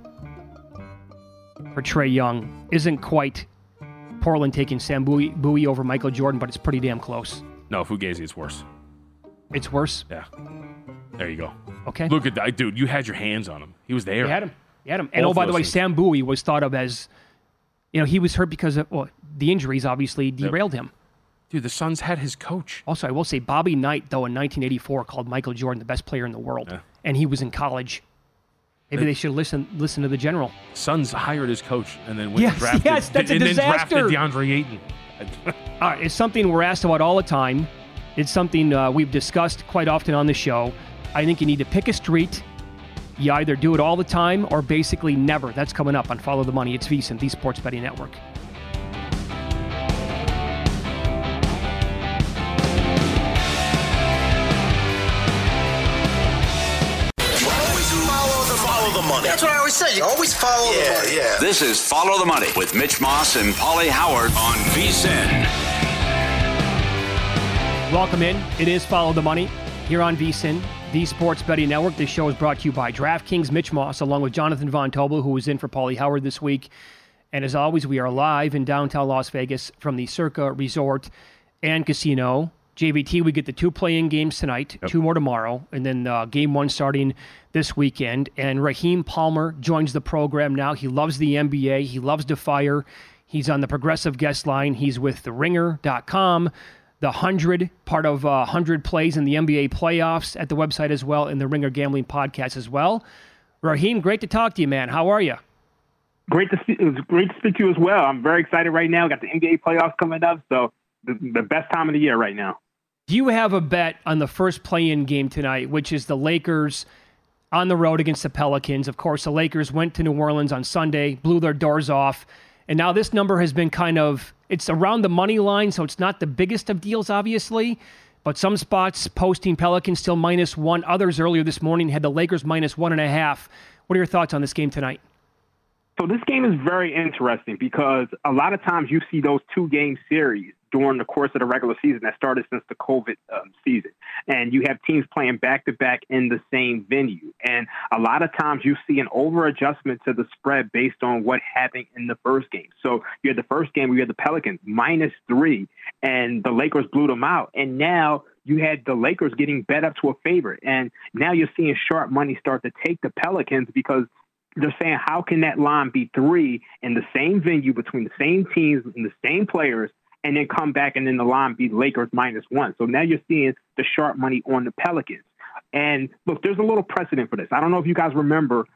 [SPEAKER 7] for Trae Young. Isn't quite Portland taking Sam Bowie, Bowie over Michael Jordan, but it's pretty damn close.
[SPEAKER 8] No, Fugazi, it's worse.
[SPEAKER 7] It's worse?
[SPEAKER 8] Yeah. There you go.
[SPEAKER 7] Okay.
[SPEAKER 8] Look at that. Dude, you had your hands on him. He was there.
[SPEAKER 7] You had him. You had him. And
[SPEAKER 8] Both
[SPEAKER 7] oh, by the way,
[SPEAKER 8] things.
[SPEAKER 7] Sam Bowie was thought of as, you know, he was hurt because of, well, the injuries obviously derailed yep. him.
[SPEAKER 8] Dude, the Suns had his coach.
[SPEAKER 7] Also, I will say Bobby Knight, though, in nineteen eighty-four called Michael Jordan the best player in the world.
[SPEAKER 8] Yeah. And
[SPEAKER 7] he was in college. Maybe they should listen listen to the general.
[SPEAKER 8] Suns hired his coach and then went
[SPEAKER 7] yes,
[SPEAKER 8] and drafted,
[SPEAKER 7] yes, that's a
[SPEAKER 8] and
[SPEAKER 7] disaster.
[SPEAKER 8] then drafted DeAndre Ayton.
[SPEAKER 7] All right, it's something we're asked about all the time. It's something uh, we've discussed quite often on the show. I think you need to pick a street. You either do it all the time or basically never. That's coming up on Follow the Money. It's V S I N, the Sports Betting Network.
[SPEAKER 15] Money. That's what I always say. You always follow yeah, the money. Yeah.
[SPEAKER 6] This is Follow the Money with Mitch Moss and Paulie Howard on V S I N.
[SPEAKER 7] Welcome in. It is Follow the Money here on V S I N, the Sports Betting Network. This show is brought to you by DraftKings. Mitch Moss, along with Jonathan Von Tobel, who was in for Paulie Howard this week. And as always, we are live in downtown Las Vegas from the Circa Resort and Casino. J V T, we get the two play-in games tonight, yep. two more tomorrow, and then uh, game one starting this weekend. And Raheem Palmer joins the program now. He loves the N B A. He loves to fire. He's on the Progressive Guest Line. He's with the ringer dot com, the one hundred, part of uh, one hundred plays in the N B A playoffs at the website as well, and the Ringer Gambling Podcast as well. Raheem, great to talk to you, man. How are you?
[SPEAKER 16] Great to speak. It was great to speak to you as well. I'm very excited right now. Got the N B A playoffs coming up, so the, the best time of the year right now.
[SPEAKER 7] Do you have a bet on the first play-in game tonight, which is the Lakers on the road against the Pelicans? Of course, the Lakers went to New Orleans on Sunday, blew their doors off, and now this number has been kind of, it's around the money line, so it's not the biggest of deals, obviously, but some spots posting Pelicans still minus one. Others earlier this morning had the Lakers minus one and a half. What are your thoughts on this game tonight?
[SPEAKER 16] So this game is very interesting because a lot of times you see those two-game series during the course of the regular season that started since the COVID um, season. And you have teams playing back-to-back in the same venue. And a lot of times you see an over-adjustment to the spread based on what happened in the first game. So you had the first game where you had the Pelicans minus three, and the Lakers blew them out. And now you had the Lakers getting bet up to a favorite. And now you're seeing sharp money start to take the Pelicans because they're saying, how can that line be three in the same venue between the same teams and the same players, and then come back and then the line be Lakers minus one? So now you're seeing the sharp money on the Pelicans. And look, there's a little precedent for this. I don't know if you guys remember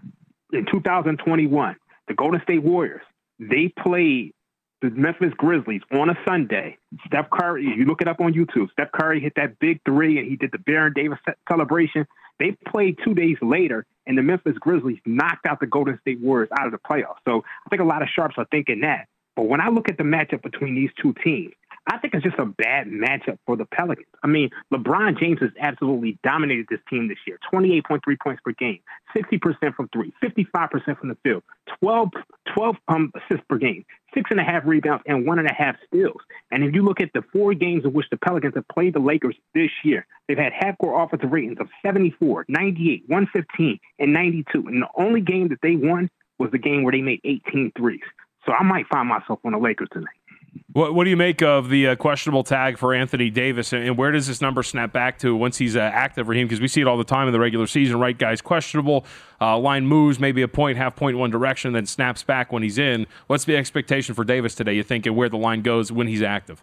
[SPEAKER 16] in two thousand twenty-one, the Golden State Warriors, they played the Memphis Grizzlies on a Sunday. Steph Curry, you look it up on YouTube, Steph Curry hit that big three and he did the Baron Davis celebration. They played two days later, and the Memphis Grizzlies knocked out the Golden State Warriors out of the playoffs. So I think a lot of sharps are thinking that. But when I look at the matchup between these two teams, I think it's just a bad matchup for the Pelicans. I mean, LeBron James has absolutely dominated this team this year. twenty-eight point three points per game, sixty percent from three, fifty-five percent from the field, twelve, twelve um, assists per game, six and a half rebounds, and one and a half steals. And if you look at the four games in which the Pelicans have played the Lakers this year, they've had half-court offensive ratings of seventy-four, ninety-eight, one fifteen, and ninety-two. And the only game that they won was the game where they made eighteen threes. So I might find myself on the Lakers tonight.
[SPEAKER 8] What, what do you make of the uh, questionable tag for Anthony Davis, and, and where does this number snap back to once he's uh, active for him? Because we see it all the time in the regular season, right? Guys questionable, uh, line moves maybe a point, half point one direction, then snaps back when he's in. What's the expectation for Davis today, you think, and where the line goes when he's active?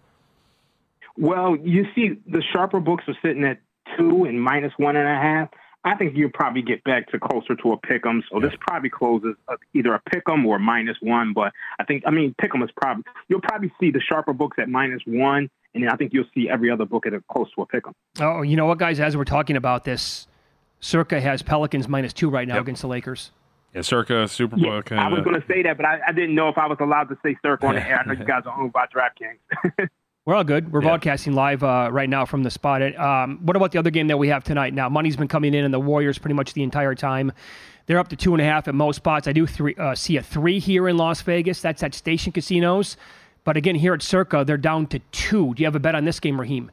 [SPEAKER 16] Well, you see the sharper books are sitting at two and minus one and a half. I think you'll probably get back to closer to a pick'em. So this probably closes either a pick'em or minus one. But I think, I mean, pick'em is probably, you'll probably see the sharper books at minus one. And then I think you'll see every other book at a close to a pick'em.
[SPEAKER 7] Oh, you know what, guys, as we're talking about this, Circa has Pelicans minus two right now yep. against the Lakers.
[SPEAKER 8] Yeah, Circa, Superbook.
[SPEAKER 16] Yeah, I was going to say that, but I, I didn't know if I was allowed to say Circa on the air. I know you guys are owned by DraftKings.
[SPEAKER 7] We're all good. We're
[SPEAKER 8] yeah.
[SPEAKER 7] broadcasting live uh, right now from the spot. Um, what about the other game that we have tonight? Now, money's been coming in on the Warriors pretty much the entire time. They're up to two and a half at most spots. I do three, uh, see a three here in Las Vegas. That's at Station Casinos. But again, here at Circa, they're down to two. Do you have a bet on this game, Raheem?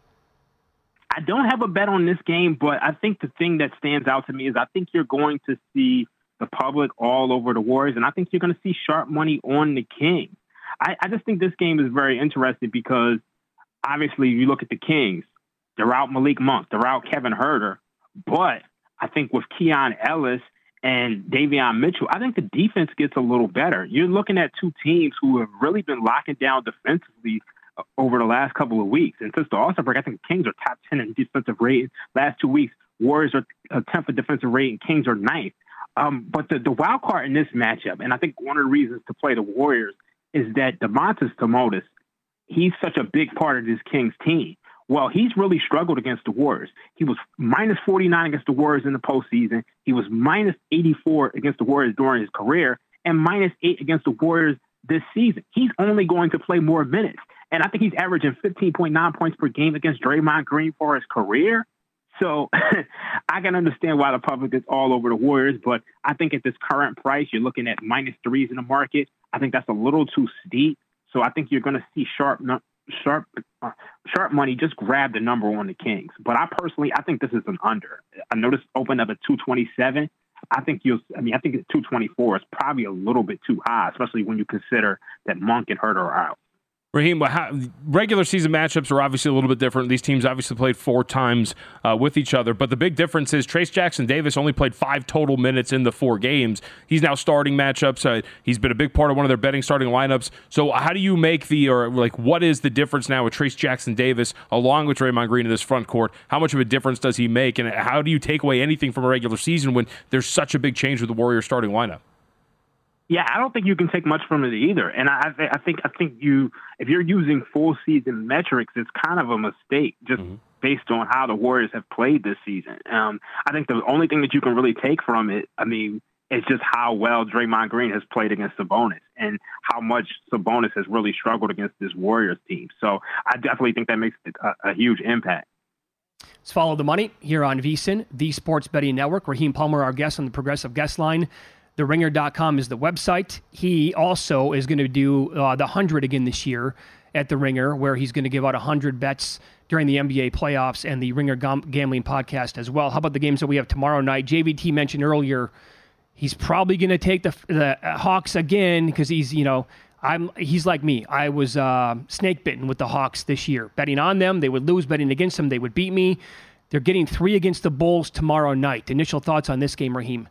[SPEAKER 16] I don't have a bet on this game, but I think the thing that stands out to me is I think you're going to see the public all over the Warriors, and I think you're going to see sharp money on the Kings. I, I just think this game is very interesting because obviously, you look at the Kings, they're out Malik Monk, they're out Kevin Huerter, but I think with Keon Ellis and Davion Mitchell, I think the defense gets a little better. You're looking at two teams who have really been locking down defensively over the last couple of weeks. And since the All-Star break, I think the Kings are top ten in defensive rating. Last two weeks, Warriors are tenth in defensive rating, Kings are ninth. Um, but the, the wild card in this matchup, and I think one of the reasons to play the Warriors, is that Domantas Sabonis, he's such a big part of this Kings team. Well, he's really struggled against the Warriors. He was minus forty-nine against the Warriors in the postseason. He was minus eighty-four against the Warriors during his career and minus eight against the Warriors this season. He's only going to play more minutes. And I think he's averaging fifteen point nine points per game against Draymond Green for his career. So I can understand why the public is all over the Warriors, but I think at this current price, you're looking at minus threes in the market. I think that's a little too steep. So I think you're going to see sharp, sharp, uh, sharp money just grab the number on the Kings. But I personally, I think this is an under. I know this opened up at two twenty-seven. I think you'll. I mean, I think it's two twenty-four. It's probably a little bit too high, especially when you consider that Monk and Huerter are out.
[SPEAKER 8] Raheem, how, regular season matchups are obviously a little bit different. These teams obviously played four times uh, with each other, but the big difference is Trayce Jackson-Davis only played five total minutes in the four games. He's now starting matchups. Uh, he's been a big part of one of their betting starting lineups. So how do you make the, or like, what is the difference now with Trayce Jackson-Davis along with Draymond Green in this front court? How much of a difference does he make, and how do you take away anything from a regular season when there's such a big change with the Warriors starting lineup?
[SPEAKER 16] Yeah, I don't think you can take much from it either. And I, I think I think you, if you're using full season metrics, it's kind of a mistake just mm-hmm. based on how the Warriors have played this season. Um, I think the only thing that you can really take from it, I mean, is just how well Draymond Green has played against Sabonis and how much Sabonis has really struggled against this Warriors team. So I definitely think that makes a, a huge impact.
[SPEAKER 7] Let's follow the money here on VSiN, the Sports Betting Network. Raheem Palmer, our guest on the Progressive Guest Line. The ringer dot com is the website. He also is going to do uh, the one hundred again this year at The Ringer, where he's going to give out one hundred bets during the N B A playoffs and the Ringer Gam- Gambling Podcast as well. How about the games that we have tomorrow night? J V T mentioned earlier he's probably going to take the the Hawks again because he's, you know, I'm he's like me. I was uh, snake bitten with the Hawks this year. Betting on them, they would lose. Betting against them, they would beat me. They're getting three against the Bulls tomorrow night. Initial thoughts on this game, Raheem?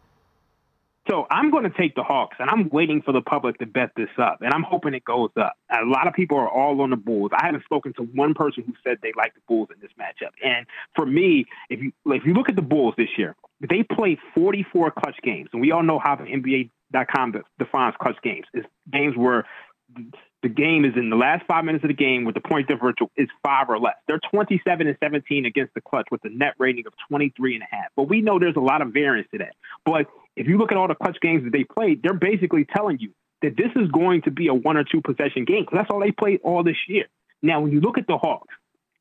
[SPEAKER 16] So I'm going to take the Hawks, and I'm waiting for the public to bet this up, and I'm hoping it goes up. A lot of people are all on the Bulls. I haven't spoken to one person who said they like the Bulls in this matchup. And for me, if you if you look at the Bulls this year, they played forty-four clutch games, and we all know how the N B A dot com defines clutch games. It's games where the game is in the last five minutes of the game where the point differential is five or less. They're twenty-seven and seventeen against the clutch with a net rating of twenty-three and a half. But we know there's a lot of variance to that. But if you look at all the clutch games that they played, they're basically telling you that this is going to be a one or two possession game because that's all they played all this year. Now, when you look at the Hawks,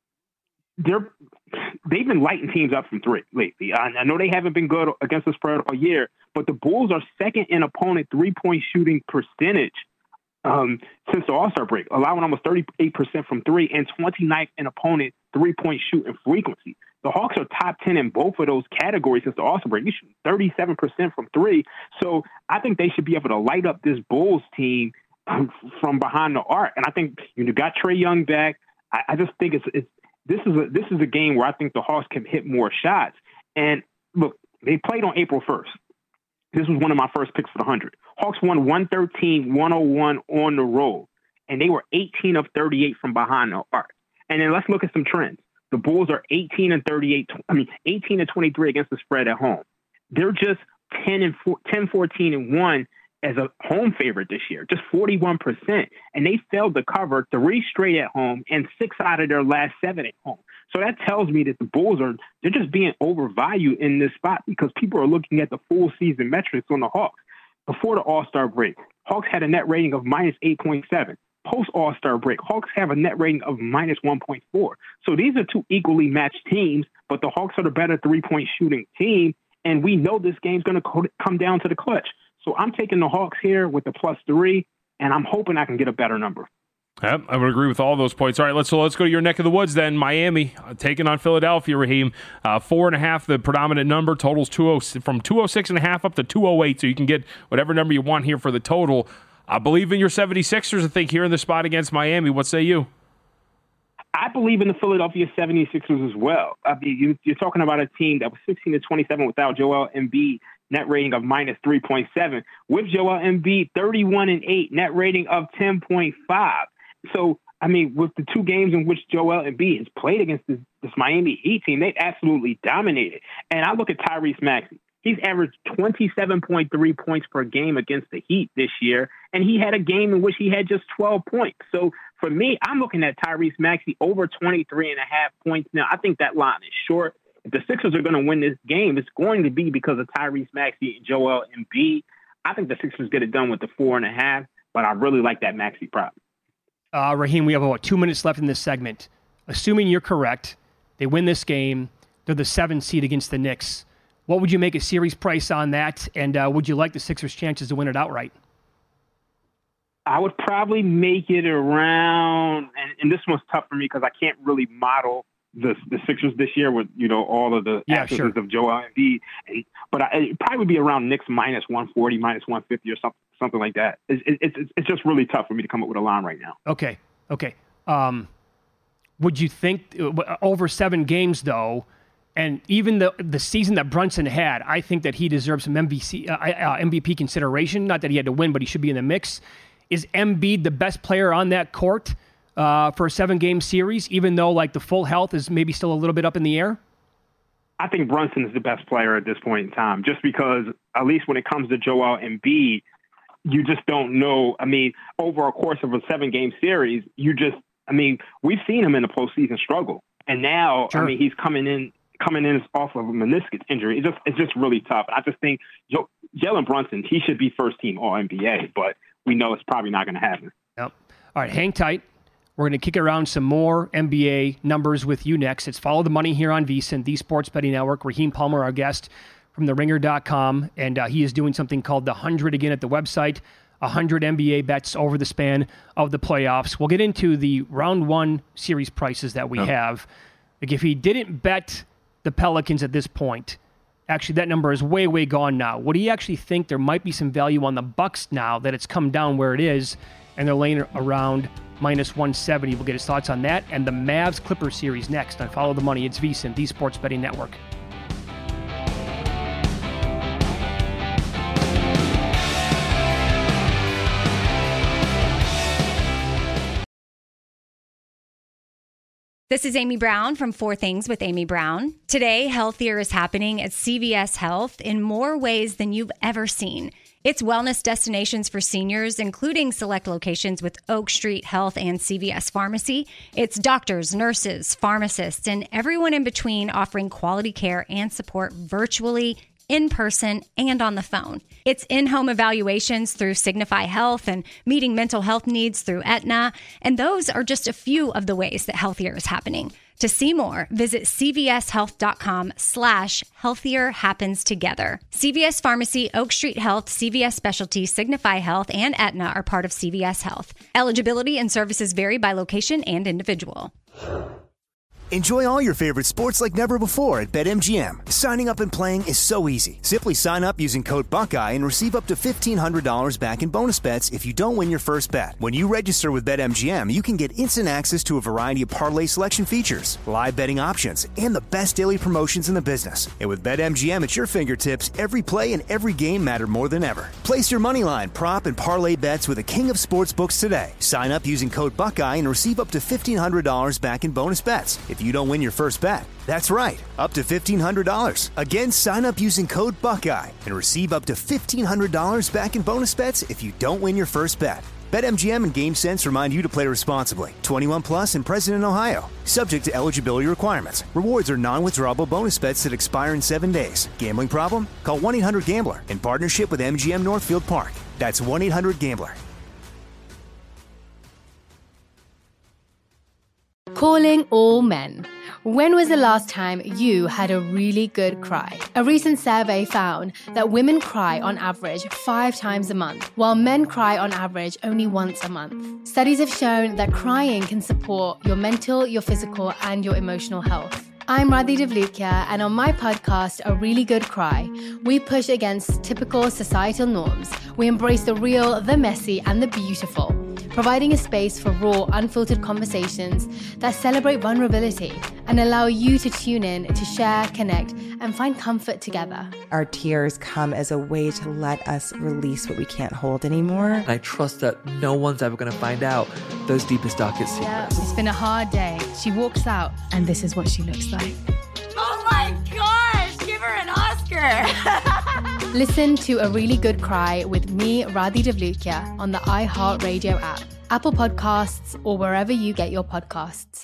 [SPEAKER 16] they're they've been lighting teams up from three lately. I, I know they haven't been good against the spread all year, but the Bulls are second in opponent three-point shooting percentage um, since the All-Star break, allowing almost thirty-eight percent from three and twenty-ninth in opponent three-point shooting frequency. The Hawks are top ten in both of those categories since the All-Star break. You shoot thirty-seven percent from three. So I think they should be able to light up this Bulls team from behind the arc. And I think you know, got Trae Young back. I, I just think it's, it's this is a this is a game where I think the Hawks can hit more shots. And look, they played on April first. This was one of my first picks for the one hundred. Hawks won one thirteen one oh one on the road, and they were eighteen of thirty-eight from behind the arc. And then let's look at some trends. The Bulls are eighteen and thirty-eight. I mean, eighteen and twenty-three against the spread at home. They're just ten and four, ten, fourteen and one as a home favorite this year, just forty-one percent. And they failed to cover three straight at home and six out of their last seven at home. So that tells me that the Bulls are, they're just being overvalued in this spot because people are looking at the full season metrics on the Hawks. Before the All-Star break, Hawks had a net rating of minus eight point seven. Post All-Star break, Hawks have a net rating of minus one point four. So these are two equally matched teams, but the Hawks are the better three-point shooting team, and we know this game's going to come down to the clutch. So I'm taking the Hawks here with the plus three, and I'm hoping I can get a better number.
[SPEAKER 8] Yep, I would agree with all those points. All right, let's so let's go to your neck of the woods then. Miami uh, taking on Philadelphia, Raheem. Uh, four and a half, the predominant number. Totals two oh from two oh six and a half up to two oh eight, so you can get whatever number you want here for the total. I believe in your seventy-sixers, I think, here in the spot against Miami. What say you?
[SPEAKER 16] I believe in the Philadelphia seventy-sixers as well. I mean, you, you're talking about a team that was sixteen to twenty-seven without Joel Embiid, net rating of minus three point seven. With Joel Embiid, thirty-one and eight, net rating of ten point five. So, I mean, with the two games in which Joel Embiid has played against this, this Miami Heat team, they've absolutely dominated. And I look at Tyrese Maxey. He's averaged twenty-seven point three points per game against the Heat this year, and he had a game in which he had just twelve points. So for me, I'm looking at Tyrese Maxey over twenty-three and a half points. Now, I think that line is short. If the Sixers are going to win this game, it's going to be because of Tyrese Maxey and Joel Embiid. I think the Sixers get it done with the four and a half, but I really like that Maxey prop.
[SPEAKER 7] Uh, Raheem, we have about two minutes left in this segment. Assuming you're correct, they win this game. They're the seventh seed against the Knicks. What would you make a series price on that? And uh, would you like the Sixers' chances to win it outright?
[SPEAKER 16] I would probably make it around, and, and this one's tough for me because I can't really model the the Sixers this year with, you know, all of the
[SPEAKER 7] yeah,
[SPEAKER 16] absences
[SPEAKER 7] sure.
[SPEAKER 16] of Joel Embiid. And, but I, it probably would be around Knicks minus one forty, minus one fifty or something something like that. It's, it's, it's just really tough for me to come up with a line right now.
[SPEAKER 7] Okay, okay. Um, would you think, over seven games, though, and even the the season that Brunson had, I think that he deserves some M V C, uh, uh, M V P consideration. Not that he had to win, but he should be in the mix. Is Embiid the best player on that court uh, for a seven-game series, even though like the full health is maybe still a little bit up in the air?
[SPEAKER 16] I think Brunson is the best player at this point in time, just because at least when it comes to Joel Embiid, you just don't know. I mean, over a course of a seven-game series, you just, I mean, we've seen him in the postseason struggle, and now, sure. I mean, he's coming in. coming in off of a meniscus injury. It's just it's just really tough. I just think Joe, Jalen Brunson, he should be first team All N B A, but we know it's probably not going to happen.
[SPEAKER 7] Yep. All right, hang tight. We're going to kick around some more N B A numbers with you next. It's Follow the Money here on VSiN, the Sports Betting Network. Raheem Palmer, our guest from the ringer dot com, and uh, he is doing something called the one hundred again at the website. one hundred N B A bets over the span of the playoffs. We'll get into the round one series prices that we yep. have. Like if he didn't bet the Pelicans at this point, actually that number is way, way gone now. Would he actually think there might be some value on the Bucks now that it's come down where it is and they're laying around minus one seventy? We'll get his thoughts on that and the Mavs-Clippers series next on Follow the Money. It's VSiN, the Sports Betting Network.
[SPEAKER 9] This is Amy Brown from Four Things with Amy Brown. Today, healthier is happening at C V S Health in more ways than you've ever seen. It's wellness destinations for seniors, including select locations with Oak Street Health and C V S Pharmacy. It's doctors, nurses, pharmacists, and everyone in between offering quality care and support virtually, in person, and on the phone. It's in-home evaluations through Signify Health and meeting mental health needs through Aetna. And those are just a few of the ways that healthier is happening. To see more, visit cvshealth.com slash healthier happens together. C V S Pharmacy, Oak Street Health, C V S Specialty, Signify Health, and Aetna are part of C V S Health. Eligibility and services vary by location and individual.
[SPEAKER 1] Enjoy all your favorite sports like never before at BetMGM. Signing up and playing is so easy. Simply sign up using code Buckeye and receive up to fifteen hundred dollars back in bonus bets if you don't win your first bet. When you register with BetMGM, you can get instant access to a variety of parlay selection features, live betting options, and the best daily promotions in the business. And with BetMGM at your fingertips, every play and every game matter more than ever. Place your moneyline, prop, and parlay bets with the king of sportsbooks today. Sign up using code Buckeye and receive up to fifteen hundred dollars back in bonus bets if you don't win your first bet. That's right, up to fifteen hundred dollars. Again, sign up using code Buckeye and receive up to fifteen hundred dollars back in bonus bets if you don't win your first bet. BetMGM and GameSense remind you to play responsibly. twenty-one plus and present in Ohio. Subject to eligibility requirements. Rewards are non-withdrawable bonus bets that expire in seven days. Gambling problem? Call one eight hundred gambler in partnership with M G M Northfield Park. That's one eight hundred gambler.
[SPEAKER 10] Calling all men. When was the last time you had a really good cry? A recent survey found that women cry on average five times a month, while men cry on average only once a month. Studies have shown that crying can support your mental, your physical, and your emotional health. I'm Radhi Devlukia, and on my podcast, A Really Good Cry, we push against typical societal norms. We embrace the real, the messy, and the beautiful, providing a space for raw, unfiltered conversations that celebrate vulnerability and allow you to tune in to share, connect, and find comfort together.
[SPEAKER 11] Our tears come as a way to let us release what we can't hold anymore.
[SPEAKER 12] And I trust that no one's ever going to find out those deepest, darkest secrets.
[SPEAKER 10] Yeah, it's been a hard day. She walks out, and this is what she looks like.
[SPEAKER 13] Oh my gosh, give her an Oscar.
[SPEAKER 10] Listen to A Really Good Cry with me, Radhi Devlukia, on the iHeartRadio app, Apple Podcasts, or wherever you get your podcasts.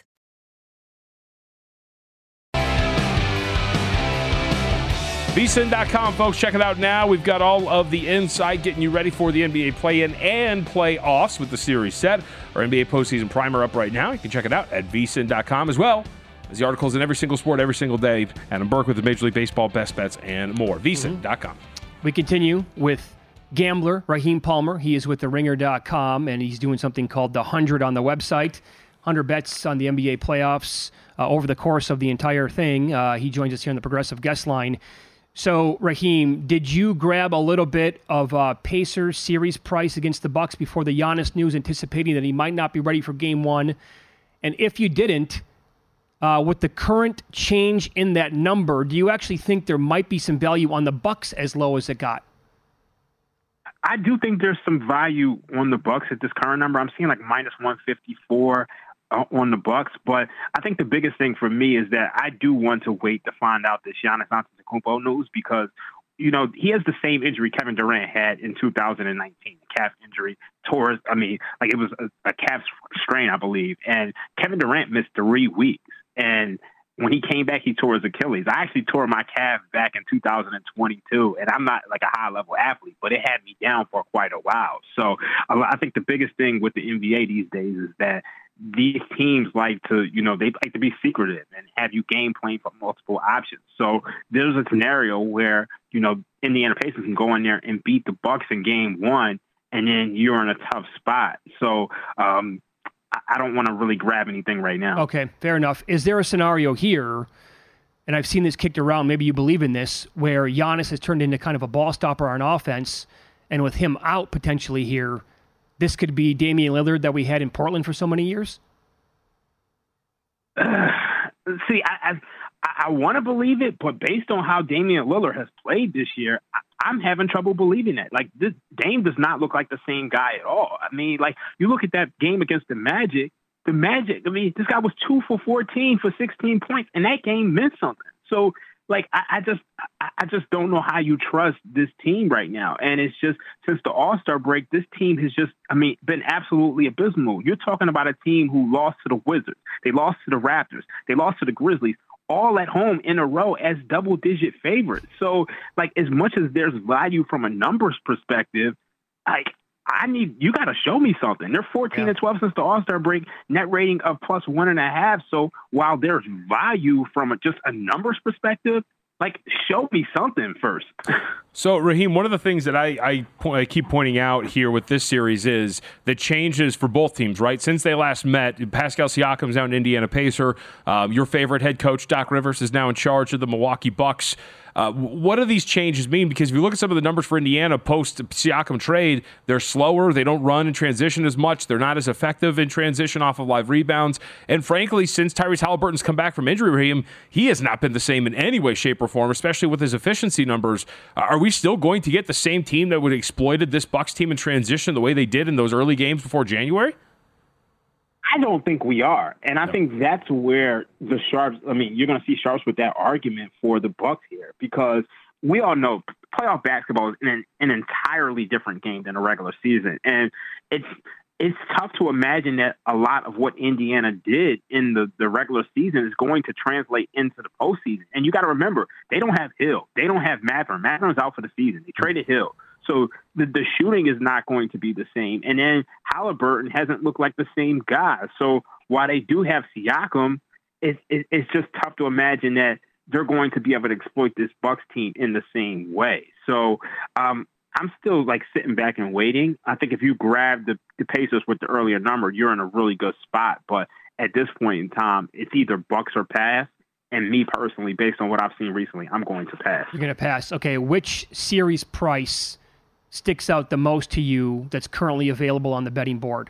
[SPEAKER 8] V S I N dot com, folks. Check it out now. We've got all of the insight getting you ready for the N B A play-in and playoffs with the series set. Our N B A postseason primer up right now. You can check it out at V S I N dot com as well as the articles in every single sport, every single day. Adam Burke with the Major League Baseball best bets and more. V S I N dot com.
[SPEAKER 7] We continue with gambler Raheem Palmer. He is with the ringer dot com, and he's doing something called the one hundred on the website. one hundred bets on the N B A playoffs uh, over the course of the entire thing. Uh, he joins us here on the Progressive Guest Line. So, Raheem, did you grab a little bit of uh, Pacers series price against the Bucks before the Giannis news, anticipating that he might not be ready for Game One? And if you didn't, uh, with the current change in that number, do you actually think there might be some value on the Bucks as low as it got?
[SPEAKER 16] I do think there's some value on the Bucks at this current number. I'm seeing like minus one fifty-four uh, on the Bucks, but I think the biggest thing for me is that I do want to wait to find out this Giannis Antetokounmpo news because, you know, he has the same injury Kevin Durant had in two thousand nineteen, the calf injury, tore, I mean, like it was a, a calf strain, I believe, and Kevin Durant missed three weeks, and when he came back, he tore his Achilles. I actually tore my calf back in two thousand twenty-two, and I'm not like a high-level athlete, but it had me down for quite a while. So I think the biggest thing with the N B A these days is that these teams like to, you know, they like to be secretive and have you game plan for multiple options. So there's a scenario where, you know, Indiana Pacers can go in there and beat the Bucks in game one, and then you're in a tough spot. So, um, I don't want to really grab anything right now.
[SPEAKER 7] Okay, fair enough. Is there a scenario here, and I've seen this kicked around, maybe you believe in this, where Giannis has turned into kind of a ball stopper on offense, and with him out potentially here, this could be Damian Lillard that we had in Portland for so many years?
[SPEAKER 16] Uh, see, I I, I want to believe it, but based on how Damian Lillard has played this year, I, I'm having trouble believing that. Like, this Dame does not look like the same guy at all. I mean, like, you look at that game against the Magic, the Magic, I mean, this guy was two for fourteen for sixteen points, and that game meant something. So, like, I, I just I just don't know how you trust this team right now. And it's just, since the All-Star break, this team has just, I mean, been absolutely abysmal. You're talking about a team who lost to the Wizards. They lost to the Raptors. They lost to the Grizzlies, all at home in a row as double-digit favorites. So, like, as much as there's value from a numbers perspective, like, I need, you got to show me something. They're fourteen and twelve since the All-Star break, net rating of plus one and a half. So while there's value from a, just a numbers perspective, like, show me something first.
[SPEAKER 8] So, Raheem, one of the things that I, I, po- I keep pointing out here with this series is the changes for both teams, right? Since they last met, Pascal Siakam's now an Indiana Pacer. Um, your favorite head coach, Doc Rivers, is now in charge of the Milwaukee Bucks. Uh, what do these changes mean? Because if you look at some of the numbers for Indiana post-Siakam trade, they're slower. They don't run in transition as much. They're not as effective in transition off of live rebounds. And frankly, since Tyrese Halliburton's come back from injury, Raheem, he has not been the same in any way, shape, or form, especially with his efficiency numbers. Uh, are we still going to get the same team that would have exploited this Bucks team in transition the way they did in those early games before January?
[SPEAKER 16] I don't think we are. And I think that's where the Sharps, I mean, you're going to see Sharps with that argument for the Bucks here, because we all know playoff basketball is an, an entirely different game than a regular season. And it's it's tough to imagine that a lot of what Indiana did in the, the regular season is going to translate into the postseason. And you got to remember, they don't have Hill. They don't have Mathurin. Mathurin's out for the season. They traded Hill. So the, the shooting is not going to be the same. And then Halliburton hasn't looked like the same guy. So while they do have Siakam, it, it, it's just tough to imagine that they're going to be able to exploit this Bucks team in the same way. So um, I'm still like sitting back and waiting. I think if you grab the, the Pacers with the earlier number, you're in a really good spot. But at this point in time, it's either Bucks or pass. And me personally, based on what I've seen recently, I'm going to pass.
[SPEAKER 7] You're going to pass. Okay, which series price sticks out the most to you that's currently available on the betting board?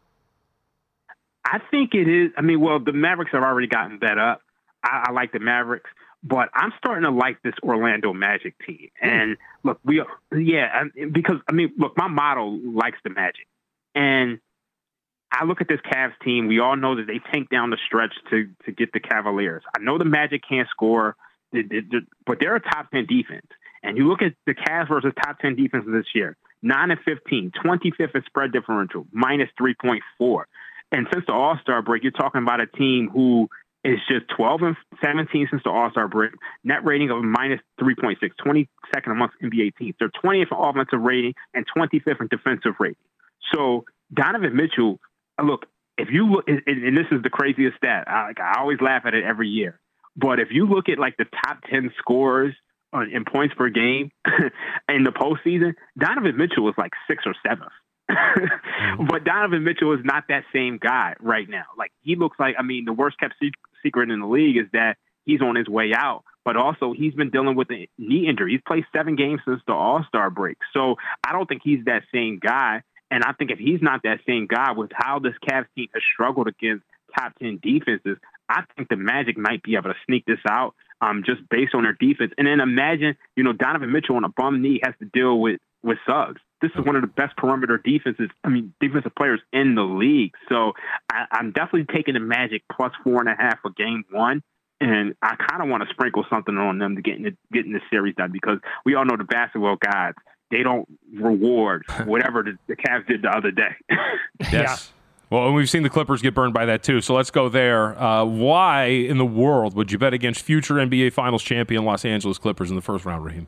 [SPEAKER 16] I think it is. I mean, well, the Mavericks have already gotten bet up. I, I like the Mavericks, but I'm starting to like this Orlando Magic team. And look, we, yeah, because, I mean, look, my model likes the Magic. And I look at this Cavs team. We all know that they tank down the stretch to, to get the Cavaliers. I know the Magic can't score, but they're a top ten defense. And you look at the Cavs versus top ten defenses this year, nine and fifteen, twenty-fifth in spread differential, minus three point four. And since the All-Star break, you're talking about a team who is just twelve and seventeen since the All-Star break, net rating of minus three point six, twenty-second amongst N B A teams. They're twentieth in offensive rating and twenty-fifth in defensive rating. So Donovan Mitchell, look, if you look, and this is the craziest stat, I, like, I always laugh at it every year, but if you look at like the top ten scorers in points per game in the postseason, Donovan Mitchell was like sixth or seventh. But Donovan Mitchell is not that same guy right now. Like, he looks like, I mean, the worst kept secret in the league is that he's on his way out, but also he's been dealing with a knee injury. He's played seven games since the All-Star break. So I don't think he's that same guy. And I think if he's not that same guy, with how this Cavs team has struggled against top ten defenses, I think the Magic might be able to sneak this out um, just based on their defense. And then imagine, you know, Donovan Mitchell on a bum knee has to deal with, with Suggs. This is one of the best perimeter defenses, I mean, defensive players in the league. So I, I'm definitely taking the Magic plus four and a half for game one. And I kind of want to sprinkle something on them to get in the, get in the series done, because we all know the basketball guys, they don't reward whatever the, the Cavs did the other day.
[SPEAKER 8] Yes. Yeah. Well, and we've seen the Clippers get burned by that too. So let's go there. Uh, why in the world would you bet against future N B A Finals champion Los Angeles Clippers in the first round, Raheem?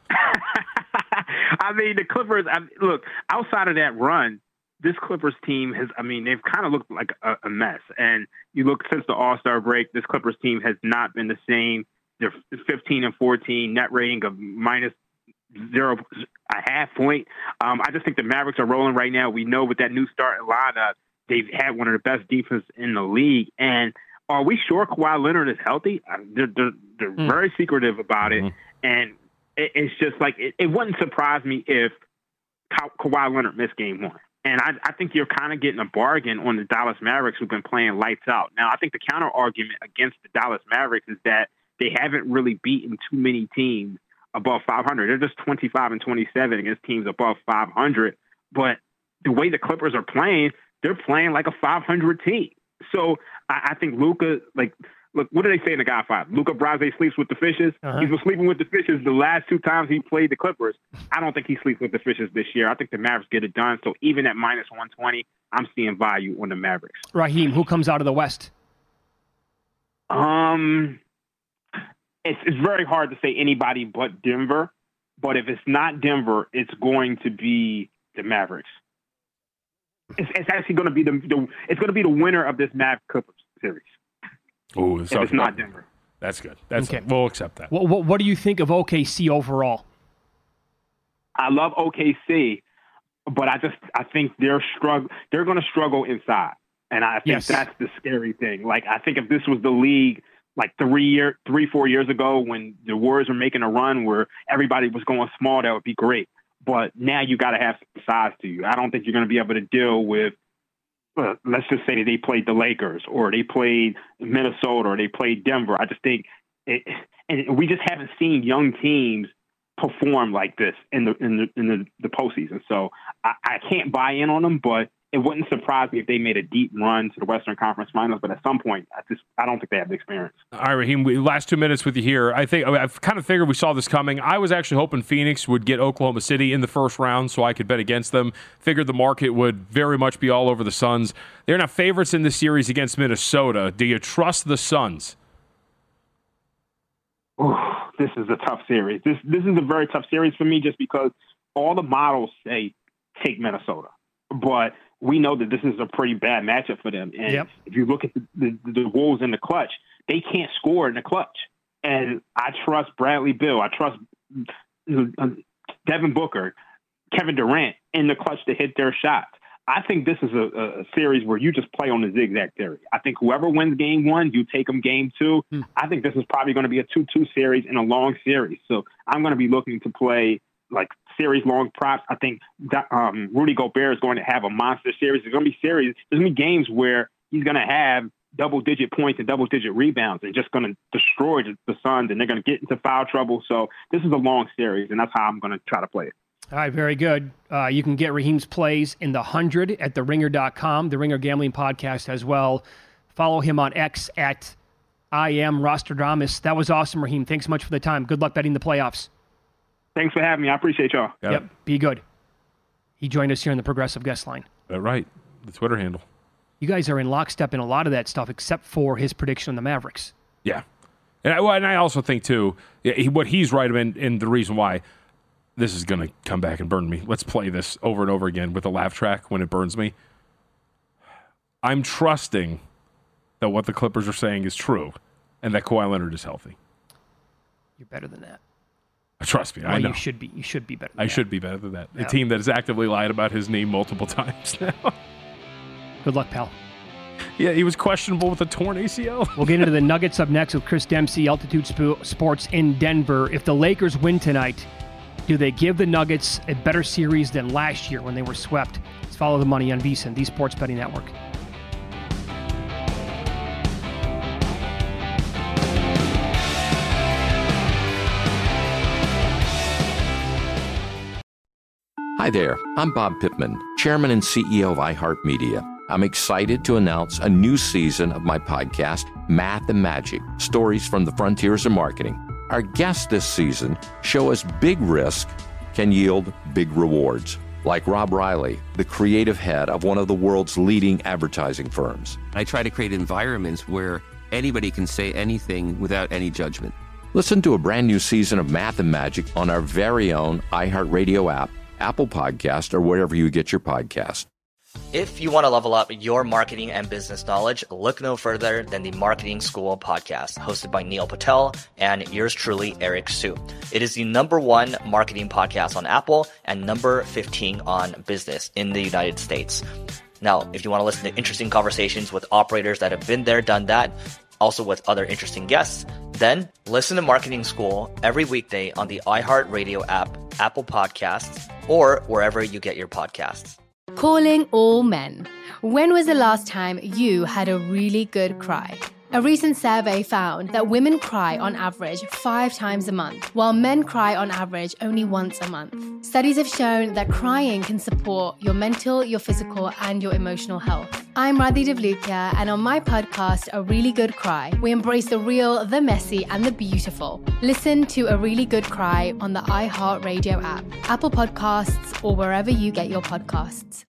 [SPEAKER 16] I mean, the Clippers, I, look, outside of that run, this Clippers team has, I mean, they've kind of looked like a, a mess. And you look since the All-Star break, this Clippers team has not been the same. They're fifteen and fourteen, net rating of minus zero, a half point. Um, I just think the Mavericks are rolling right now. We know with that new start lineup, they've had one of the best defenses in the league. And are we sure Kawhi Leonard is healthy? They're, they're, they're mm. very secretive about it. Mm-hmm. And it, it's just like, it, it wouldn't surprise me if Ka- Kawhi Leonard missed game one. And I, I think you're kind of getting a bargain on the Dallas Mavericks, who've been playing lights out. Now, I think the counter argument against the Dallas Mavericks is that they haven't really beaten too many teams above five hundred. They're just twenty-five and twenty-seven against teams above five hundred. But the way the Clippers are playing, they're playing like a five hundred team. So I, I think Luka, like, look, what do they say in The Godfather? Luka Brasi sleeps with the fishes.
[SPEAKER 7] Uh-huh.
[SPEAKER 16] He's been sleeping with the fishes the last two times he played the Clippers. I don't think he sleeps with the fishes this year. I think the Mavericks get it done. So even at minus one twenty, I'm seeing value on the Mavericks.
[SPEAKER 7] Raheem, who comes out of the West?
[SPEAKER 16] Um, it's it's very hard to say anybody but Denver. But if it's not Denver, it's going to be the Mavericks. It's, it's actually going to be the, the it's going to be the winner of this Mav Clippers series.
[SPEAKER 8] Oh,
[SPEAKER 16] if it's not Denver.
[SPEAKER 8] That's good. That's
[SPEAKER 7] Okay.
[SPEAKER 8] We'll accept that.
[SPEAKER 7] What, what, what do you think of O K C overall?
[SPEAKER 16] I love O K C, but I just I think they're struggle they're going to struggle inside, and I think
[SPEAKER 7] Yes.
[SPEAKER 16] that's the scary thing. Like I think if this was the league like three year three four years ago when the Warriors were making a run where everybody was going small, that would be great. But now you got to have some size to you. I don't think you're going to be able to deal with. Uh, let's just say that they played the Lakers or they played Minnesota or they played Denver. I just think, it, and we just haven't seen young teams perform like this in the in the in the, the postseason. So I, I can't buy in on them, but it wouldn't surprise me if they made a deep run to the Western Conference Finals. But at some point, I just I don't think they have the experience.
[SPEAKER 8] All right, Raheem, we, last two minutes with you here. I think I've kind of figured we saw this coming. I was actually hoping Phoenix would get Oklahoma City in the first round so I could bet against them. Figured the market would very much be all over the Suns. They're now favorites in this series against Minnesota. Do you trust the Suns?
[SPEAKER 16] Ooh, this is a tough series. This this is a very tough series for me just because all the models say take Minnesota. But we know that this is a pretty bad matchup for them. And
[SPEAKER 7] Yep.
[SPEAKER 16] if you look at the, the, the Wolves in the clutch, they can't score in the clutch. And I trust Bradley Beal. I trust Devin Booker, Kevin Durant in the clutch to hit their shots. I think this is a, a series where you just play on the zigzag theory. I think whoever wins game one, you take them game two.
[SPEAKER 7] Hmm.
[SPEAKER 16] I think this is probably going to be a two two series in a long series. So I'm going to be looking to play like series-long props. I think that, um, Rudy Gobert is going to have a monster series. There's going to be series. There's going to be games where he's going to have double-digit points and double-digit rebounds and just going to destroy the, the Suns, and they're going to get into foul trouble. So this is a long series, and that's how I'm going to try to play it.
[SPEAKER 7] All right, very good. Uh, you can get Raheem's plays in the hundred at the ringer dot com, the Ringer Gambling Podcast as well. Follow him on X at I am Rostradamus. That was awesome, Raheem. Thanks so much for the time. Good luck betting the playoffs.
[SPEAKER 16] Thanks for having me. I appreciate y'all.
[SPEAKER 8] Got
[SPEAKER 7] yep,
[SPEAKER 8] it.
[SPEAKER 7] be good. He joined us here in the Progressive Guest Line.
[SPEAKER 8] Uh, right, the Twitter handle.
[SPEAKER 7] You guys are in lockstep in a lot of that stuff, except for his prediction on the Mavericks.
[SPEAKER 8] Yeah, and I, well, and I also think too, yeah, he, what he's right in, and the reason why this is going to come back and burn me. Let's play this over and over again with a laugh track when it burns me. I'm trusting that what the Clippers are saying is true, and that Kawhi Leonard is healthy.
[SPEAKER 7] You're better than that.
[SPEAKER 8] Trust me,
[SPEAKER 7] well,
[SPEAKER 8] I know.
[SPEAKER 7] You should be. You should be better than
[SPEAKER 8] I
[SPEAKER 7] that.
[SPEAKER 8] should be better than that.
[SPEAKER 7] Yeah.
[SPEAKER 8] A team that has actively lied about his name multiple times now.
[SPEAKER 7] Good luck, pal.
[SPEAKER 8] Yeah, he was questionable with a torn A C L.
[SPEAKER 7] We'll get into the Nuggets up next with Chris Dempsey, Altitude Sp- Sports in Denver. If the Lakers win tonight, do they give the Nuggets a better series than last year when they were swept? Let's follow the money on VSiN, the Sports Betting Network.
[SPEAKER 2] Hi there, I'm Bob Pittman, Chairman and C E O of iHeartMedia. I'm excited to announce a new season of my podcast, Math and Magic, Stories from the Frontiers of Marketing. Our guests this season show us big risk can yield big rewards, like Rob Riley, the creative head of one of the world's leading advertising firms.
[SPEAKER 3] I try to create environments where anybody can say anything without any judgment.
[SPEAKER 2] Listen to a brand new season of Math and Magic on our very own iHeartRadio app, Apple Podcast, or wherever you get your podcast.
[SPEAKER 4] If you want to level up your marketing and business knowledge, look no further than the Marketing School podcast, hosted by Neil Patel and yours truly, Eric Su. It is the number one marketing podcast on Apple and number fifteen on business in the United States. Now, if you want to listen to interesting conversations with operators that have been there, done that, also with other interesting guests, then listen to Marketing School every weekday on the iHeartRadio app, Apple Podcasts, or wherever you get your podcasts.
[SPEAKER 10] Calling all men. When was the last time you had a really good cry? A recent survey found that women cry on average five times a month, while men cry on average only once a month. Studies have shown that crying can support your mental, your physical, and your emotional health. I'm Radhi Devlukia, and on my podcast, A Really Good Cry, we embrace the real, the messy, and the beautiful. Listen to A Really Good Cry on the iHeartRadio app, Apple Podcasts, or wherever you get your podcasts.